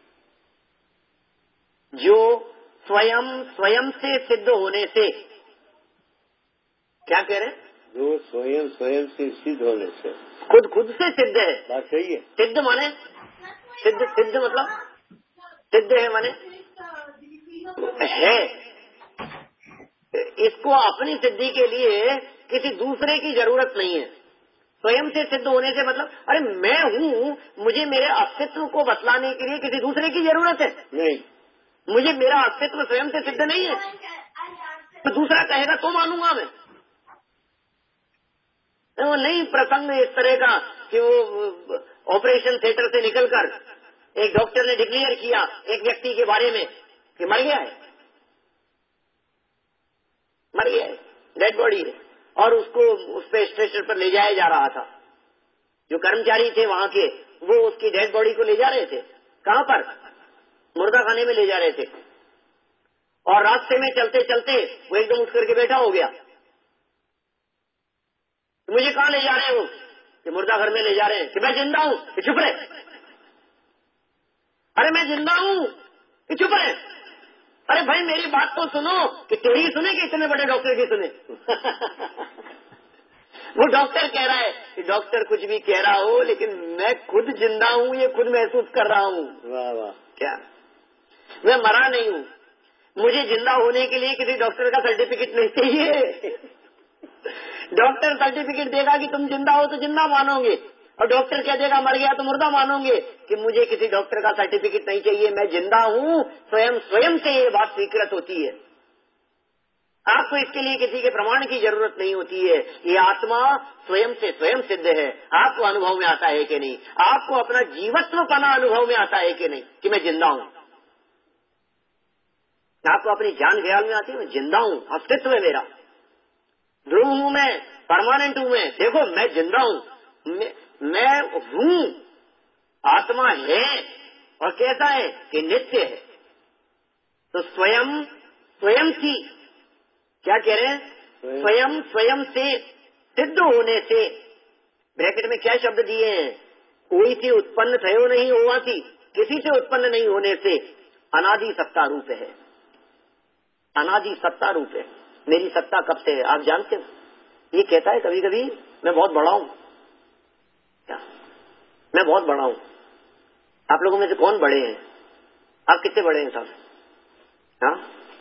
जो स्वयं से सिद्ध होने से, क्या कह रहे हैं, जो स्वयं से सिद्ध होने से, खुद से सिद्ध है। बात सही है। सिद्ध माने सिद्ध मतलब सिद्ध है माने है। इसको अपनी सिद्धि के लिए किसी दूसरे की जरूरत नहीं है। स्वयं से सिद्ध होने से मतलब, अरे मैं हूँ, मुझे मेरे अस्तित्व को बतलाने के लिए किसी दूसरे की जरूरत है नहीं। मुझे मेरा अस्तित्व स्वयं से सिद्ध नहीं है, तो दूसरा कहेगा तो मानूंगा मैं। वो नहीं प्रसंग इस तरह का कि वो ऑपरेशन थिएटर से निकलकर एक डॉक्टर ने डिक्लेयर किया एक व्यक्ति के बारे में कि मर गया है, डेड बॉडी है, और उसको उस पे स्ट्रेचर पर ले जाया जा रहा था। जो कर्मचारी थे वहां के, वो उसकी डेड बॉडी को ले जा रहे थे। कहां पर? मुर्दा खाने में ले जा रहे थे। और रास्ते में चलते चलते वो एकदम उठ करके बैठा हो गया। मुझे कहाँ ले जा रहे हो? कि मुर्दा घर में ले जा रहे हैं। कि मैं जिंदा हूँ। कि चुप रहे। अरे मैं जिंदा हूँ। कि चुप रहे। अरे भाई मेरी बात तो सुनो। कि तेरी सुने कि इतने बड़े डॉक्टर की सुने? वो डॉक्टर कह रहा है कि डॉक्टर कुछ भी कह रहा हो, लेकिन मैं खुद जिंदा हूँ, ये खुद महसूस कर रहा हूँ। वाह वाह। क्या मैं मरा नहीं हूँ? मुझे जिंदा होने के लिए किसी डॉक्टर का सर्टिफिकेट नहीं चाहिए। डॉक्टर सर्टिफिकेट देगा कि तुम जिंदा हो तो जिंदा मानोगे, और डॉक्टर कह देगा मर गया तो मुर्दा मानोगे। कि मुझे किसी डॉक्टर का सर्टिफिकेट नहीं चाहिए, मैं जिंदा हूँ, स्वयं से ये बात स्वीकृत होती है। आपको इसके लिए किसी के प्रमाण की जरूरत नहीं होती है। ये आत्मा स्वयं से स्वयं सिद्ध है। आपको अनुभव में आता है कि नहीं? आपको अपना जीवत्वपना अनुभव में आता है कि नहीं कि मैं जिंदा हूँ? आपको अपनी जान ख्याल में आती है, मैं जिंदा हूँ, अस्तित्व है मेरा, ध्रुव हूँ मैं, परमानेंट हूँ मैं। देखो मैं जिंदा हूँ, मैं हूँ, आत्मा है। और कैसा है कि नित्य है। तो स्वयं की, क्या कह रहे हैं? स्वयं से सिद्ध होने से, ब्रैकेट में क्या शब्द दिए हैं? कोई से उत्पन्न थयो नहीं हुआ थी, किसी से उत्पन्न नहीं होने से अनादि सत्ता रूप है। अनादि सत्ता रूप है। मेरी सत्ता कब से है आप जानते हो? ये कहता है कभी कभी मैं बहुत बड़ा हूं। क्या मैं बहुत बड़ा हूं? आप लोगों में से कौन बड़े हैं? आप कितने बड़े हैं साहब? हाँ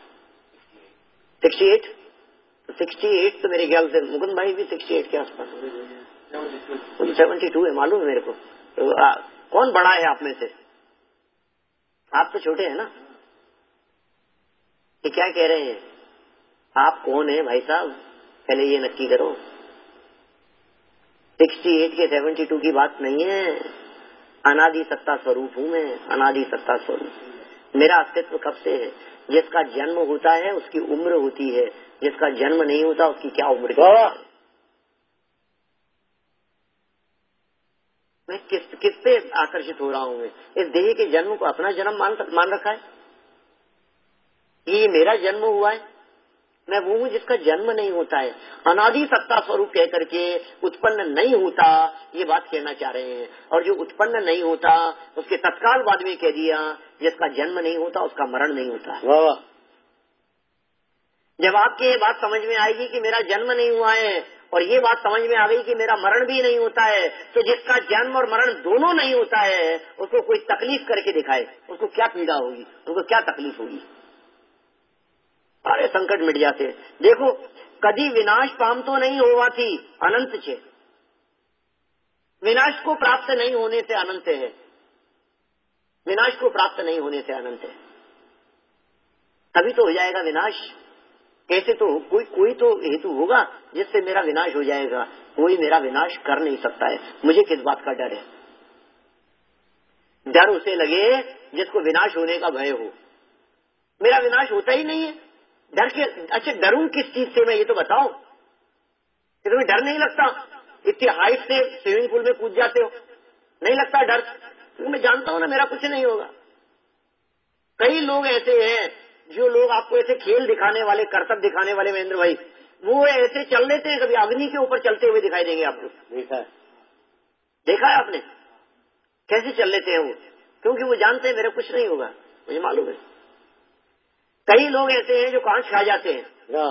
68। 68 तो मेरे ख्याल से मुकुंद भाई भी 68 के आसपास, 72 है मालूम है मेरे को। तो कौन बड़ा है आप में से? आप तो छोटे हैं ना। ये क्या कह रहे हैं? आप कौन है भाई साहब? पहले ये नक्की करो। 68 के 72 की बात नहीं है। अनादि सत्ता स्वरूप हूँ मैं, अनादि सत्ता स्वरूप। मेरा अस्तित्व कब से है? जिसका जन्म होता है उसकी उम्र होती है, जिसका जन्म नहीं होता उसकी क्या उम्र की है? मैं किस पे आकर्षित हो रहा हूँ? मैं इस देह के जन्म को अपना जन्म मान रखा है। ये मेरा जन्म हुआ है। मैं वो हूँ जिसका जन्म नहीं होता है। अनादि सत्ता स्वरूप कह करके उत्पन्न नहीं होता, ये बात कहना चाह रहे हैं। और जो उत्पन्न नहीं होता उसके तत्काल बाद में कह दिया जिसका जन्म नहीं होता उसका मरण नहीं होता। वाह। जब आपकी ये बात समझ में आएगी कि मेरा जन्म नहीं हुआ है, और ये बात समझ में आ गई कि मेरा मरण भी नहीं होता है, तो जिसका जन्म और मरण दोनों नहीं होता है उसको कोई तकलीफ करके दिखाए, उसको क्या पीड़ा होगी, उसको क्या तकलीफ होगी? अरे संकट मिट जाते। देखो कभी विनाश पाम तो नहीं होवा थी अनंत छे। विनाश को प्राप्त नहीं होने से अनंत है। विनाश को प्राप्त नहीं होने से अनंत है। तभी तो हो जाएगा विनाश। ऐसे तो कोई तो हेतु होगा जिससे मेरा विनाश हो जाएगा। कोई मेरा विनाश कर नहीं सकता है। मुझे किस बात का डर है? डर उसे लगे जिसको विनाश होने का भय हो। मेरा विनाश होता ही नहीं है। डर के अच्छा डरूं किस चीज से? मैं ये तो बताओ कि तुम्हें डर नहीं लगता? इतनी हाइट से स्विमिंग पूल में कूद जाते हो, नहीं लगता डर? क्योंकि मैं जानता हूं ना मेरा कुछ नहीं होगा। कई लोग ऐसे हैं जो लोग आपको ऐसे खेल दिखाने वाले, करतब दिखाने वाले महेंद्र भाई, वो ऐसे चल लेते हैं, कभी अग्नि के ऊपर चलते हुए दिखाई देंगे आपको। देखा है आपने कैसे चल लेते हैं वो? क्योंकि वो जानते हैं मेरा कुछ नहीं होगा, मुझे मालूम है। कई लोग ऐसे हैं जो कांच खा जाते हैं,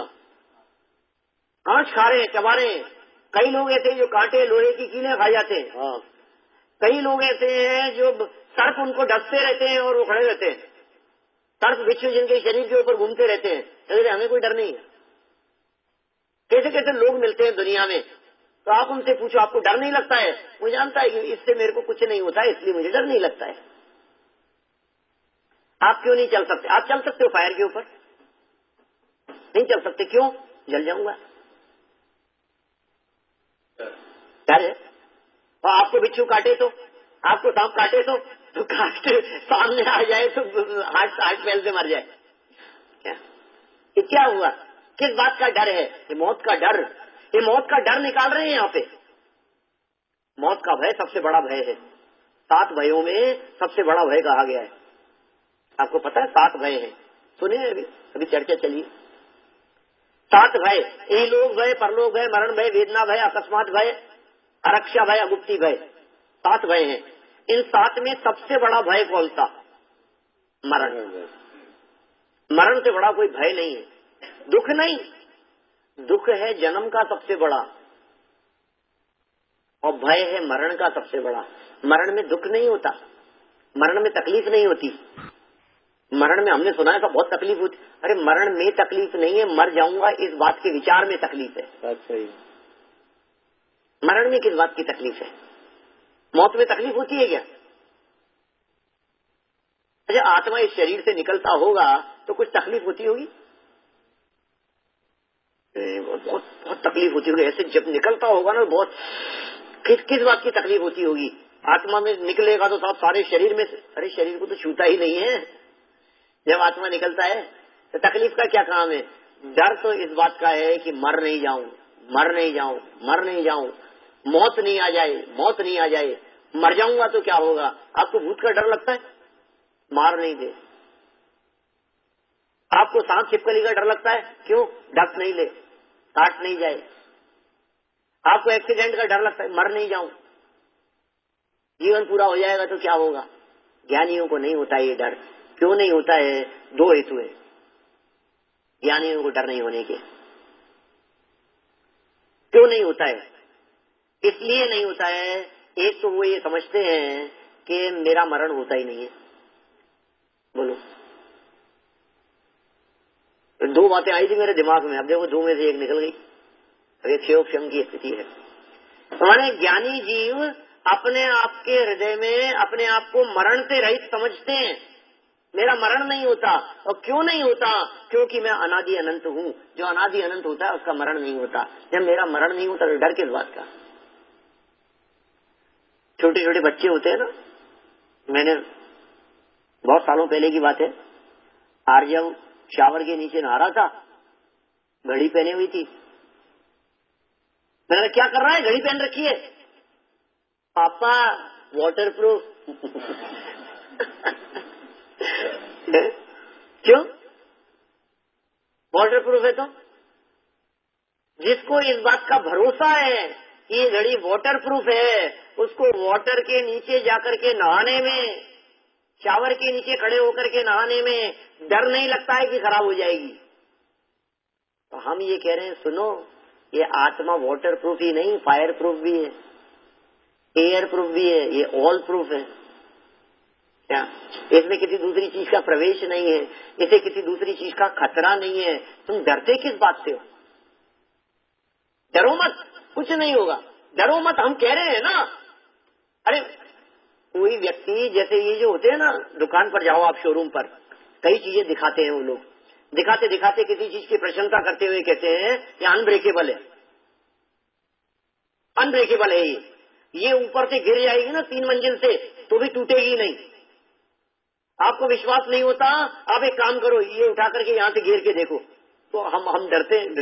कांच खा रहे हैं, चबा रहे हैं। कई लोग ऐसे हैं जो कांटे लोहे की कीलें खा जाते हैं। कई लोग ऐसे हैं जो सर्प उनको डसते रहते हैं और वो खड़े रहते हैं। सर्प बिच्छू जिनके शरीर के ऊपर घूमते रहते हैं, तो हमें कोई डर नहीं है। कैसे कैसे लोग मिलते हैं दुनिया में, तो आप उनसे पूछो आपको डर नहीं लगता है? वो जानता है कि इससे मेरे को कुछ नहीं होता है, इसलिए मुझे डर नहीं लगता है। आप क्यों नहीं चल सकते? आप चल सकते हो फायर के ऊपर? नहीं चल सकते, क्यों? जल जाऊंगा। डर है। और आपको बिच्छू काटे तो, आपको सांप काटे तो काट सामने आ जाए तो हार्ट फेल से मर जाए क्या? ये क्या हुआ? किस बात का डर है? ये मौत का डर। ये मौत का डर निकाल रहे हैं यहाँ पे। मौत का भय सबसे बड़ा भय है। 7 भयों में सबसे बड़ा भय कहा गया है। आपको पता है 7 भय हैं? सुने अभी चर्चा चलिए। 7 भय, इहलोक भय, परलोक भय, मरण भय, वेदना भय, अकस्मात भय, अरक्षा भय, अगुप्ती भय। 7 भय हैं। इन 7 में सबसे बड़ा भय कौन सा? मरण। मरण से बड़ा कोई भय नहीं है। दुख नहीं, दुख है जन्म का सबसे बड़ा, और भय है मरण का सबसे बड़ा। मरण में दुख नहीं होता, मरण में तकलीफ नहीं होती। मरण में हमने सुना है तो बहुत तकलीफ होती। अरे मरण में तकलीफ नहीं है, मर जाऊंगा इस बात के विचार में तकलीफ है। मरण में किस बात की तकलीफ है? मौत में तकलीफ होती है क्या? अच्छा, आत्मा इस शरीर से निकलता होगा तो कुछ तकलीफ होती होगी? बहुत बहुत तकलीफ होती होगी। ऐसे जब निकलता होगा ना, बहुत किस बात की तकलीफ होती होगी? आत्मा में निकलेगा तो सारे शरीर में, अरे शरीर को तो छूता ही नहीं है। जब आत्मा निकलता है तो तकलीफ का क्या काम है? डर तो इस बात का है कि मर नहीं जाऊं, मर नहीं जाऊं, मर नहीं जाऊं, मौत नहीं आ जाए, मौत नहीं आ जाए। मर जाऊंगा तो क्या होगा? आपको भूत का डर लगता है? मार नहीं दे। आपको सांप छिपकली का डर लगता है? क्यों? डस नहीं ले, काट नहीं जाए। आपको एक्सीडेंट का डर लगता है? मर नहीं जाऊं, जीवन पूरा हो जाएगा तो क्या होगा? ज्ञानियों को नहीं होता ये डर। क्यों नहीं होता है? 2 हेतु है ज्ञानियों को डर नहीं होने के। क्यों नहीं होता है? इसलिए नहीं होता है, एक तो वो ये समझते हैं कि मेरा मरण होता ही नहीं है। बोलो, 2 बातें आई थी मेरे दिमाग में, अब देखो 2 में से 1 निकल गई। अब एक क्षयोक्षम की स्थिति है। हमारे ज्ञानी जीव अपने आप के हृदय में अपने आप को मरण से रहित समझते हैं। मेरा मरण नहीं होता। और क्यों नहीं होता? क्योंकि मैं अनादि अनंत हूँ। जो अनादि अनंत होता है उसका मरण नहीं होता। जब मेरा मरण नहीं होता तो डर किस बात का? छोटे छोटे बच्चे होते हैं ना, मैंने बहुत सालों पहले की बात है, आर्यव शावर के नीचे नहा रहा था, घड़ी पहने हुई थी। मैंने क्या कर रहा है? घड़ी पहन रखी है। पापा वाटर प्रूफ। क्यों? वाटर प्रूफ है। तो जिसको इस बात का भरोसा है कि ये घड़ी वाटर प्रूफ है, उसको वाटर के नीचे जाकर के नहाने में, शावर के नीचे खड़े होकर के नहाने में डर नहीं लगता है कि खराब हो जाएगी। तो हम ये कह रहे हैं, सुनो, ये आत्मा वाटर प्रूफ ही नहीं, फायर प्रूफ भी है, एयर प्रूफ भी है, ये ऑल प्रूफ है। क्या इसमें किसी दूसरी चीज का प्रवेश नहीं है? इसे किसी दूसरी चीज का खतरा नहीं है। तुम डरते किस बात से हो? डरो मत, कुछ नहीं होगा, डरो मत, हम कह रहे हैं ना। अरे कोई व्यक्ति, जैसे ये जो होते हैं ना, दुकान पर जाओ आप, शोरूम पर कई चीजें दिखाते हैं वो लोग, दिखाते दिखाते किसी चीज की प्रशंसा करते हुए कहते हैं ये अनब्रेकेबल है, अनब्रेकेबल है। ये ऊपर से गिर जाएगी ना 3 मंजिल से तो भी टूटेगी नहीं। आपको विश्वास नहीं होता? आप एक काम करो, ये उठा करके यहाँ से गिर के देखो। तो हम डरते हैं।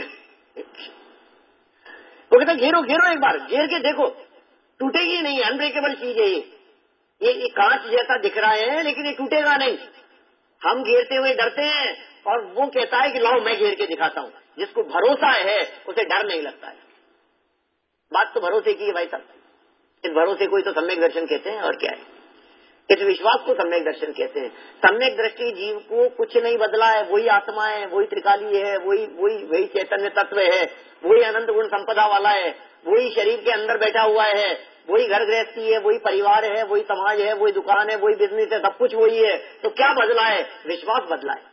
तो कहते घेरो घेरो, एक बार घेर के देखो, टूटेगी नहीं, अनब्रेकेबल चीज है ये कांच जैसा दिख रहा है लेकिन ये टूटेगा नहीं। हम घेरते हुए डरते हैं, और वो कहता है कि लाओ मैं घेर के दिखाता हूँ। जिसको भरोसा है उसे डर नहीं लगता है। बात तो भरोसे की है भाई साहब। इस भरोसे को ही तो सम्यक दर्शन कहते हैं, और क्या है। इस विश्वास को सम्यक दर्शन कहते हैं। सम्यक दृष्टि जीव को कुछ नहीं बदला है, वही आत्मा है, वही त्रिकाली है, वही चैतन्य तत्व है, वही अनंत गुण संपदा वाला है, वही शरीर के अंदर बैठा हुआ है, वही घर गृहस्थी है, वही परिवार है, वही समाज है, वही दुकान है, वही बिजनेस है, सब कुछ वही है। तो क्या बदला है? विश्वास बदला है,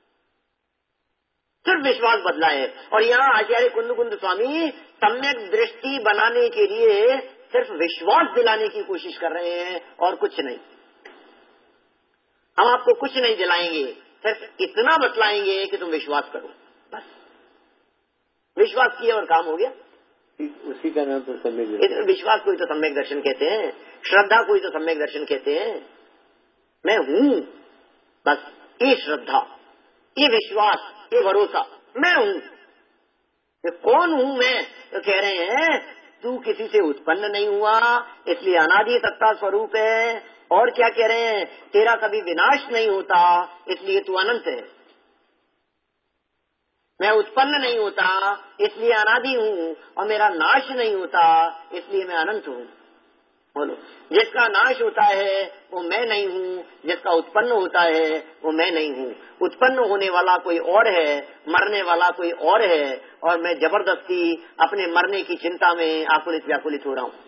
सिर्फ विश्वास बदला है। और यहाँ आचार्य कुंद स्वामी सम्यक दृष्टि बनाने के लिए सिर्फ विश्वास दिलाने की कोशिश कर रहे हैं और कुछ नहीं। हम आपको कुछ नहीं दिलाएंगे, सिर्फ इतना बतलाएंगे कि तुम विश्वास करो, बस। विश्वास किया और काम हो गया। उसी का नाम तो सम्यक दर्शन। विश्वास को ही तो सम्यक दर्शन कहते हैं, श्रद्धा को ही तो सम्यक दर्शन कहते हैं। मैं हूँ, बस ये श्रद्धा, ये विश्वास, ये भरोसा, मैं हूँ। ये कौन हूँ मैं? तो कह रहे हैं तू किसी से उत्पन्न नहीं हुआ, इसलिए अनादि सत्ता स्वरूप है। और क्या कह रहे हैं? तेरा कभी विनाश नहीं होता, इसलिए तू अनंत है। मैं उत्पन्न नहीं होता इसलिए अनादि हूँ, और मेरा नाश नहीं होता इसलिए मैं अनंत हूँ। बोलो, जिसका नाश होता है वो मैं नहीं हूँ, जिसका उत्पन्न होता है वो मैं नहीं हूँ। उत्पन्न होने वाला कोई और है, मरने वाला कोई और है, और मैं जबरदस्ती अपने मरने की चिंता में आकुलित व्याकुलित हो रहा हूँ।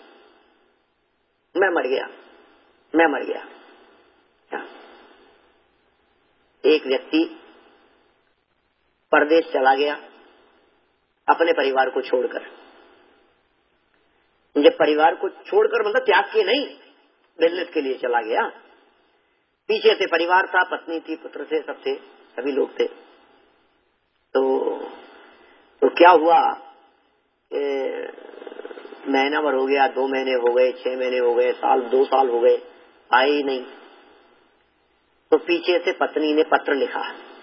मैं मर गया, मैं मर गया। एक व्यक्ति परदेश चला गया अपने परिवार को छोड़कर। जब परिवार को छोड़कर मतलब त्याग के नहीं, बिजनेस के लिए चला गया। पीछे से परिवार था, पत्नी थी, पुत्र थे, सब थे, सभी लोग थे। तो क्या हुआ, महीना भर हो गया, 2 महीने हो गए, 6 महीने हो गए, साल 2 साल हो गए, आए ही नहीं। तो पीछे से पत्नी ने पत्र लिखा,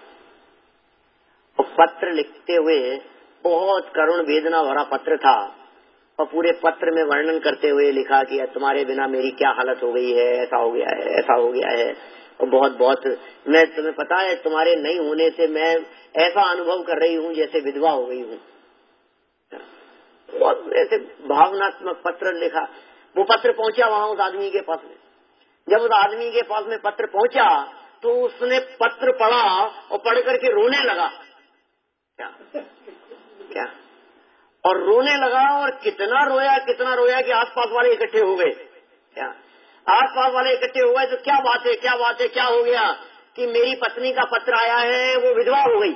और पत्र लिखते हुए बहुत करुण वेदना भरा पत्र था, और पूरे पत्र में वर्णन करते हुए लिखा कि तुम्हारे बिना मेरी क्या हालत हो गई है, ऐसा हो गया है, ऐसा हो गया है, और बहुत बहुत मैं, तुम्हें पता है तुम्हारे नहीं होने से मैं ऐसा अनुभव कर रही हूँ जैसे विधवा हो गई हूँ। और ऐसे भावनात्मक पत्र लिखा। वो पत्र पहुंचा वहां उस आदमी के पास में। जब उस आदमी के पास में पत्र पहुंचा तो उसने पत्र पढ़ा और पढ़ करके रोने लगा। क्या और रोने लगा, और कितना रोया कि आसपास वाले इकट्ठे हो गए। क्या आसपास वाले इकट्ठे हो गए? तो क्या बात है, क्या बात है, क्या हो गया? कि मेरी पत्नी का पत्र आया है, वो विधवा हो गई।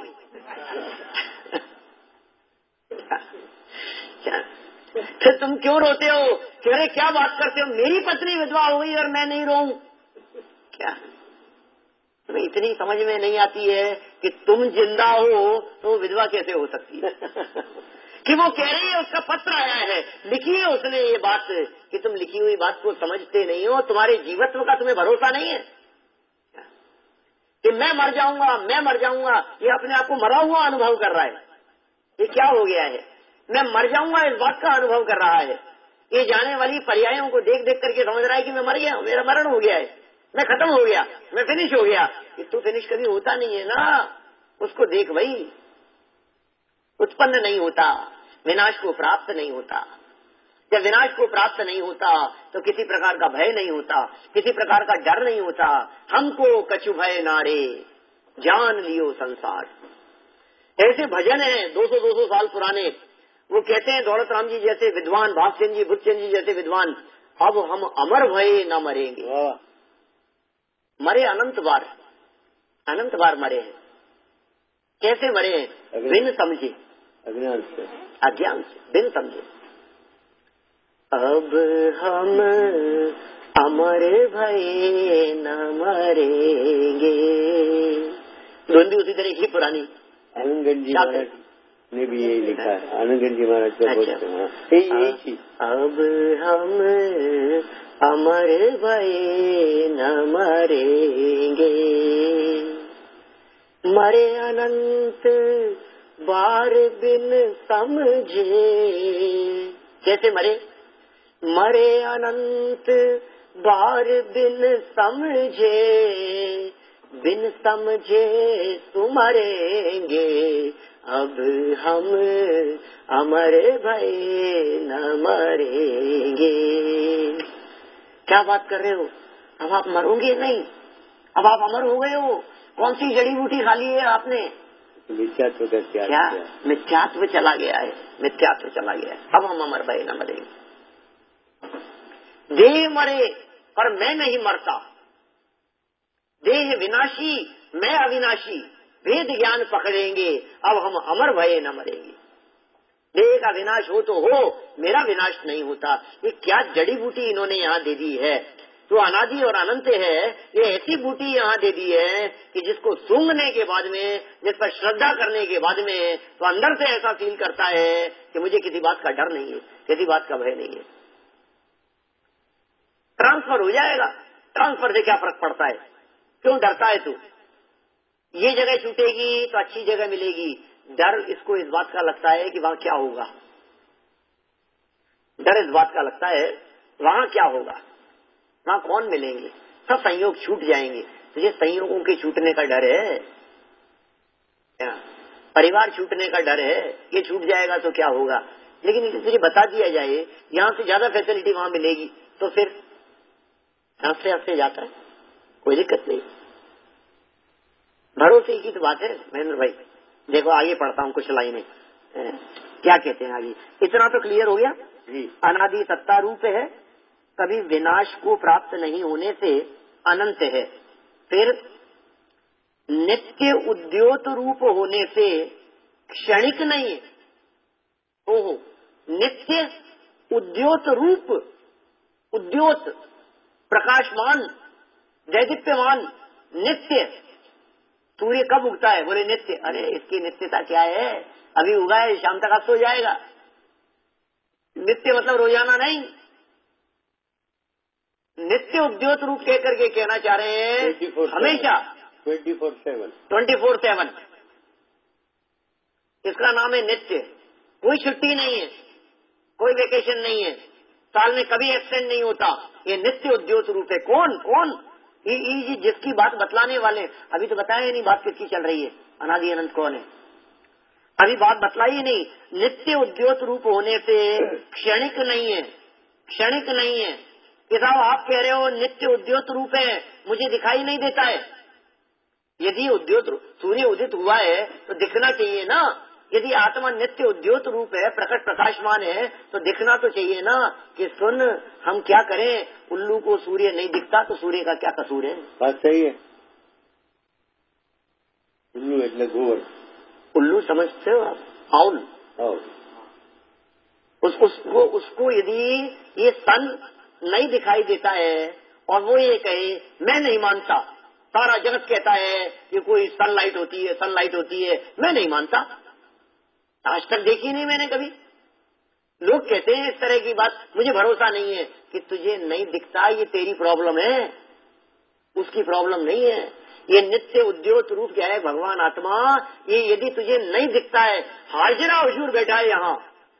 क्या फिर तुम क्यों रोते हो? कि अरे क्या बात करते हो, मेरी पत्नी विधवा हो गई और मैं नहीं रोऊं? क्या तुम्हें इतनी समझ में नहीं आती है कि तुम जिंदा हो तो विधवा कैसे हो सकती है? कि वो कह रही है उसका पत्र आया है, लिखी है उसने ये बात, कि तुम लिखी हुई बात को समझते नहीं हो, तुम्हारे जीवत्व का तुम्हें भरोसा नहीं है कि मैं मर जाऊंगा। ये अपने आप को मरा हुआ अनुभव कर रहा है। ये क्या हो गया है? मैं मर जाऊंगा इस बात का अनुभव कर रहा है। ये जाने वाली पर्यायों को देख देख करके समझ रहा है कि मैं मर गया, मेरा मरण हो गया है, मैं खत्म हो गया, मैं फिनिश हो गया। ये तो फिनिश कभी होता नहीं है ना, उसको देख भाई। उत्पन्न नहीं होता, विनाश को प्राप्त नहीं होता। जब विनाश को प्राप्त नहीं होता तो किसी प्रकार का भय नहीं होता, किसी प्रकार का डर नहीं होता। हमको कछु भय नारे, जान लियो संसार। ऐसे भजन हैं 200-200 साल पुराने। वो कहते हैं दौलत राम जी जैसे विद्वान, भागचंद जी, बुद्धचंद जी जैसे विद्वान, अब हम अमर भय न मरेंगे। मरे अनंत बार मरे हैं। कैसे मरे हैं? बिन समझे, अज्ञान से, बिन समझे। अब हम अमर भय न मरेंगे। धुन उसी तरह की पुरानी। आनंदगंज जी महाराज ने भी यही लिखा है। आनंदगंज जी महाराज का यही चीज। अब हम अमर भय न मरेंगे, मरे अनंत बार बिन समझे। कैसे मरे अनंत बार बिन समझे, बिन समझे सुमरेंगे अब हम अमर भय न मरेंगे। क्या बात कर रहे हो? अब आप मरोगे नहीं, अब आप अमर हो गए हो। कौन सी जड़ी बूटी खा ली है आपने? मिथ्यात्व का त्याग क्या किया। मिथ्यात्व चला गया है, मिथ्यात्व चला गया है। अब हम अमर भय न मरेंगे। देह मरे पर मैं नहीं मरता, देह विनाशी मैं अविनाशी, भेद ज्ञान पकड़ेंगे अब हम अमर भय न मरेंगे। देह का विनाश हो तो हो, मेरा विनाश नहीं होता। ये क्या जड़ी बूटी इन्होंने यहाँ दे दी है, जो अनादि और अनंत है। ये ऐसी बूटी यहाँ दे दी है कि जिसको सूंघने के बाद में, जिस पर श्रद्धा करने के बाद में, तो अंदर से ऐसा फील करता है कि मुझे किसी बात का डर नहीं है, किसी बात का भय नहीं है। ट्रांसफर हो जाएगा। ट्रांसफर से क्या फर्क पड़ता है? क्यों डरता है तू? ये जगह छूटेगी तो अच्छी जगह मिलेगी। डर इसको इस बात का लगता है कि वहां क्या होगा। डर इस बात का लगता है वहां क्या होगा, वहां कौन मिलेंगे, सब संयोग छूट जाएंगे। तुझे संयोगों के छूटने का डर है, परिवार छूटने का डर है, ये छूट जाएगा तो क्या होगा। लेकिन तुझे बता दिया जाए यहां से ज्यादा फैसिलिटी वहां मिलेगी, तो फिर हंसते हंसते जाता है, कोई दिक्कत नहीं। भरोसे की तो बात है महेंद्र भाई। देखो आगे पढ़ता हूँ कुछ लाइनें, क्या कहते हैं आगे। इतना तो क्लियर हो गया। अनादि सत्ता रूप है, कभी विनाश को प्राप्त नहीं होने से अनंत है। फिर नित्य उद्योत रूप होने से क्षणिक नहीं है। ओहो, नित्य उद्योत रूप, उद्योत प्रकाशमान दैदीप्यमान नित्य। सूर्य कब उगता है? बोले नित्य। अरे इसकी नित्यता क्या है? अभी उगा है, शाम तक अस्त हो जाएगा। नित्य मतलब रोजाना नहीं, नित्य उद्योत रूप कह करके कहना चाह रहे हैं हमेशा 24/7। इसका नाम है नित्य। कोई छुट्टी नहीं है, कोई वेकेशन नहीं है, साल में कभी एक्सटेंड नहीं होता। ये नित्य उद्योत रूप है। कौन कौन? ये जिसकी बात बतलाने वाले, अभी तो बताया नहीं बात किसकी चल रही है, अनादि अनंत कौन है, अभी बात बतलाई नहीं। नित्य उद्योत रूप होने से क्षणिक नहीं है, क्षणिक नहीं है। कि साहब आप कह रहे हो नित्य उद्योत रूप है, मुझे दिखाई नहीं देता है। यदि उद्योत सूर्य उदित हुआ है तो दिखना चाहिए ना। यदि आत्मा नित्य उद्योत रूप है, प्रकट प्रकाशमान है, तो दिखना तो चाहिए ना कि सुन हम क्या करें, उल्लू को सूर्य नहीं दिखता तो सूर्य का क्या कसूर है? बात सही है। उल्लू એટલે गोबर, उल्लू समझते हो आप? आउल। उसको यदि ये सन नहीं दिखाई देता है और वो ये कहे मैं नहीं मानता, सारा जगत कहता है कि कोई सनलाइट होती है, सनलाइट होती है, मैं नहीं मानता, आज तक देखी नहीं मैंने कभी। लोग कहते हैं इस तरह की बात, मुझे भरोसा नहीं है। कि तुझे नहीं दिखता ये तेरी प्रॉब्लम है, उसकी प्रॉब्लम नहीं है। ये नित्य उद्योत रूप क्या है भगवान आत्मा, ये यदि तुझे नहीं दिखता है, हाजिरा हुजूर बैठा है यहाँ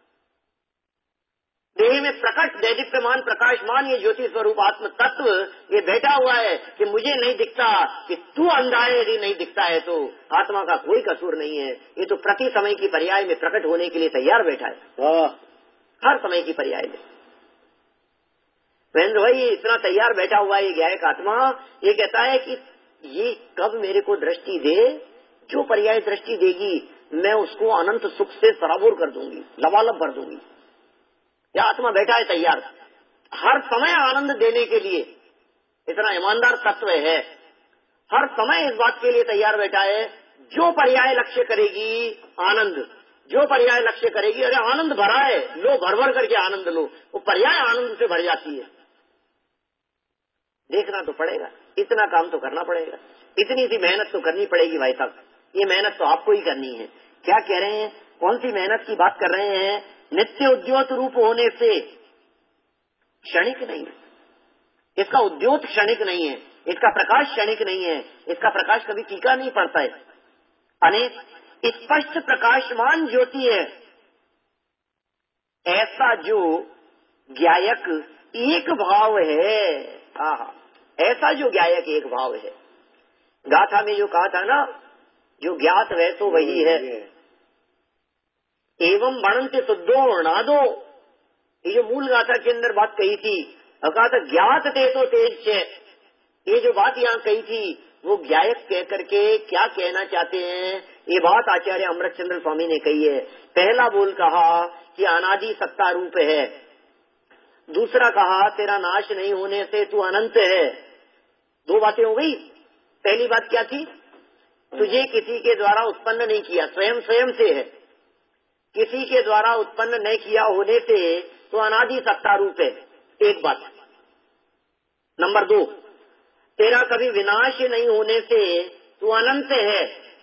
देह में प्रकट दैदीप्यमान प्रकाशमान ये ज्योति स्वरूप आत्म तत्व ये बैठा हुआ है कि मुझे नहीं दिखता, कि तू अंधा है। यदि नहीं दिखता है तो आत्मा का कोई कसूर नहीं है। ये तो प्रति समय की पर्याय में प्रकट होने के लिए तैयार बैठा है, हर समय की पर्याय में। महेंद्र भाई ये इतना तैयार बैठा हुआ है ये ज्ञायक आत्मा, ये कहता है कि ये कब मेरे को दृष्टि दे, जो पर्याय दृष्टि देगी मैं उसको अनंत सुख से सराबोर कर दूंगी, लबालब भर दूंगी। यह आत्मा बैठा है तैयार हर समय आनंद देने के लिए। इतना ईमानदार तत्व है, हर समय इस बात के लिए तैयार बैठा है। जो पर्याय लक्ष्य करेगी आनंद, जो पर्याय लक्ष्य करेगी, अरे आनंद भरा है, लो भर भर करके आनंद लो, वो पर्याय आनंद से भर जाती है। देखना तो पड़ेगा, इतना काम तो करना पड़ेगा, इतनी सी मेहनत तो करनी पड़ेगी भाई साहब। ये मेहनत तो आपको ही करनी है। क्या कह रहे हैं, कौन सी मेहनत की बात कर रहे हैं? नित्य उद्योत रूप होने से क्षणिक नहीं है, इसका उद्योत क्षणिक नहीं है, इसका प्रकाश क्षणिक नहीं है, इसका प्रकाश कभी फीका नहीं पड़ता है, अनेक स्पष्ट प्रकाशमान ज्योति है। ऐसा जो ज्ञायक एक भाव है, ऐसा जो ज्ञायक एक भाव है, गाथा में जो कहा था ना, जो ज्ञात वह तो वही है, एवं वर्णन्ते शुद्धो वर्णादो, ये जो मूल गाथा के अंदर बात कही थी, और कहा था ज्ञात ते तो तेज से, ये जो बात यहाँ कही थी वो ज्ञायक कह करके क्या कहना चाहते हैं, ये बात आचार्य अमृतचंद्र स्वामी ने कही है। पहला बोल कहा कि अनादि सत्ता रूप है, दूसरा कहा तेरा नाश नहीं होने से तू अनंत है। दो बातें हो गई। पहली बात क्या थी, तुझे किसी के द्वारा उत्पन्न नहीं किया, स्वयं स्वयं से है, किसी के द्वारा उत्पन्न नहीं किया होने से तो अनादि सत्ता रूप है, एक बात। नंबर दो, तेरा कभी विनाश नहीं होने से तू अनंत है।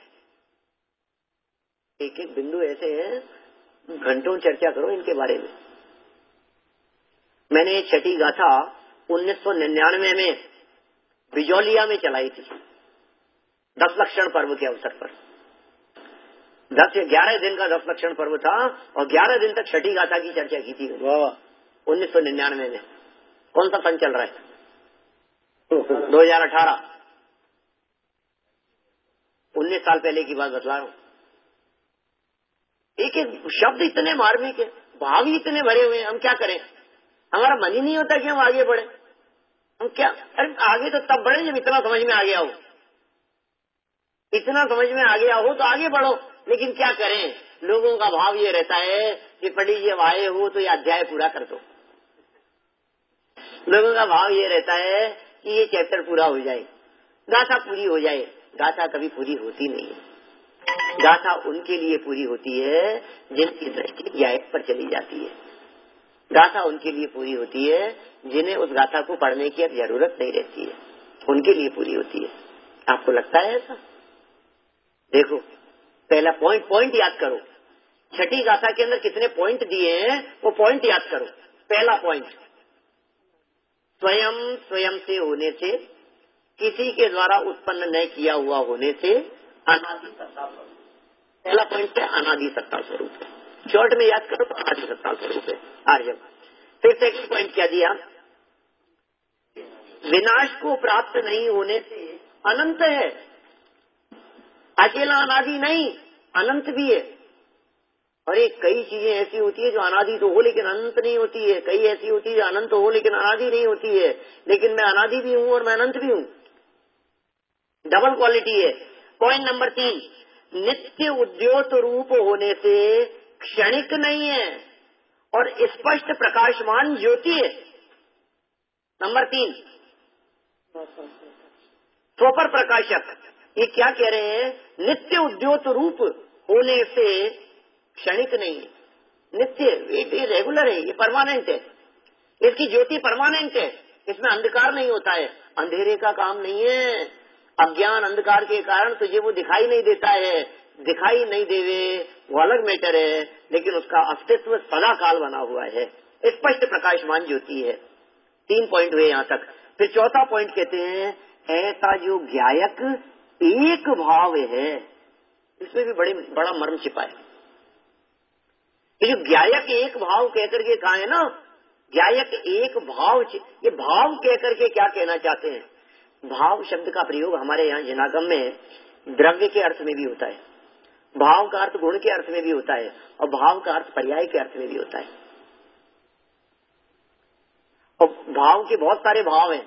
एक एक बिंदु ऐसे हैं, घंटों चर्चा करो इनके बारे में। मैंने छठी गाथा 1999 में बिजौलिया में चलाई थी, 10 लक्षण पर्व के अवसर पर। 11 दिन का 10 लक्षण पर्व था और 11 दिन तक छठी गाथा की चर्चा की थी 1999 में। कौन सा सन चल रहा है? 2018। 19 साल पहले की बात बतला रहा हूं। एक एक शब्द इतने मार्मिक है, भाव ही इतने भरे हुए हैं, हम क्या करें? हमारा मन ही नहीं होता कि हम आगे बढ़े। हम क्या, अरे आगे तो तब बढ़े जब इतना समझ में आ गया हो। इतना समझ में आ गया हो तो आगे बढ़ो, लेकिन क्या करें, लोगों का भाव ये रहता है कि पंडित जी अब आए हो तो ये अध्याय पूरा कर दो। लोगों का भाव ये रहता है कि ये चैप्टर पूरा हो जाए, गाथा पूरी हो जाए। गाथा कभी पूरी होती नहीं है। गाथा उनके लिए पूरी होती है जिनकी दृष्टि ज्ञायक पर चली जाती है। गाथा उनके लिए पूरी होती है जिन्हें उस गाथा को पढ़ने की अब जरूरत नहीं रहती है, उनके लिए पूरी होती है। आपको लगता है ऐसा? देखो, पहला पॉइंट याद करो। छठी गाथा के अंदर कितने पॉइंट दिए हैं वो पॉइंट याद करो। पहला पॉइंट, स्वयं स्वयं से होने से, किसी के द्वारा उत्पन्न न किया हुआ होने से अनादि सत्ता स्वरूप। पहला पॉइंट है अनादि सत्ता स्वरूप है। शॉर्ट में याद करो तो अनादि सत्ता स्वरूप है आर्य। फिर सेकंड पॉइंट क्या दिया, विनाश को प्राप्त नहीं होने से अनंत है। अकेला अनादि नहीं, अनंत भी है। और ये कई चीजें ऐसी होती है जो अनादि तो हो लेकिन अनंत नहीं होती है, कई ऐसी होती है जो अनंत हो लेकिन अनादि नहीं होती है। लेकिन मैं अनादि भी हूं और मैं अनंत भी हूं, डबल क्वालिटी है। पॉइंट नंबर 3, नित्य उद्योत रूप होने से क्षणिक नहीं है और स्पष्ट प्रकाशमान ज्योति है। नंबर 3, स्वपर प्रकाशक। ये क्या कह रहे हैं, नित्य उद्योत रूप होने से क्षणिक नहीं है, नित्य, ये रेगुलर है, ये परमानेंट है, इसकी ज्योति परमानेंट है, इसमें अंधकार नहीं होता है, अंधेरे का काम नहीं है। अज्ञान अंधकार के कारण तुझे वो दिखाई नहीं देता है, दिखाई नहीं देवे वो अलग मैटर है, लेकिन उसका अस्तित्व सदा काल बना हुआ है, स्पष्ट प्रकाशमान ज्योति है। 3 पॉइंट हुए यहाँ तक। फिर चौथा पॉइंट कहते हैं, ऐसा जो ज्ञायक एक भाव है, इसमें भी बड़ा मर्म छिपा है। ये जो ज्ञायक एक भाव कहकर के कहा है ना, ज्ञायक एक भाव, ये भाव कहकर के क्या कहना चाहते हैं? भाव शब्द का प्रयोग हमारे यहाँ जिनागम में द्रव्य के अर्थ में भी होता है, भाव का अर्थ गुण के अर्थ में भी होता है, और भाव का अर्थ पर्याय के अर्थ में भी होता है। और भाव के बहुत सारे भाव हैं।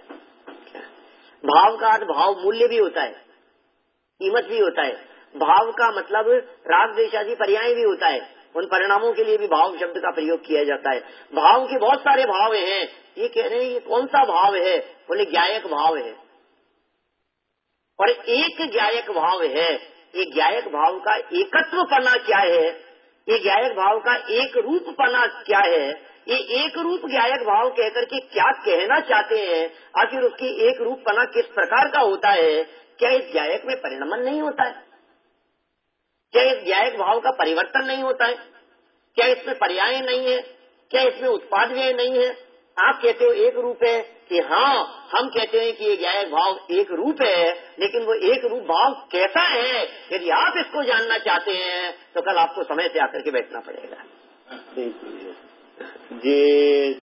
भाव का अर्थ भाव मूल्य भी होता है, कीमत भी होता है। भाव का मतलब राग द्वेष आदि पर्याय भी होता है, उन परिणामों के लिए भी भाव शब्द का प्रयोग किया जाता है। भाव के बहुत सारे भाव हैं। ये कह रहे हैं ये कौन सा भाव है? बोले ज्ञायक भाव है, और एक ज्ञायक भाव है। ये ज्ञायक भाव का एकत्व पना क्या है? ये ज्ञायक भाव का एक रूप पना क्या है? ये एक रूप ज्ञायक भाव कहकर के क्या कहना चाहते हैं? आखिर उसकी एक रूप पना किस प्रकार का होता है? क्या इस ज्ञायक में परिणमन नहीं होता है? क्या इस ज्ञायक भाव का परिवर्तन नहीं होता है? क्या इसमें पर्याय नहीं है? क्या इसमें उत्पाद व्यय नहीं है? आप कहते हो एक रूप है कि हाँ, हम कहते हैं कि ये ज्ञायक भाव एक रूप है, लेकिन वो एक रूप भाव कैसा है? यदि आप इसको जानना चाहते हैं तो कल आपको समय से आकर के बैठना पड़ेगा। जी।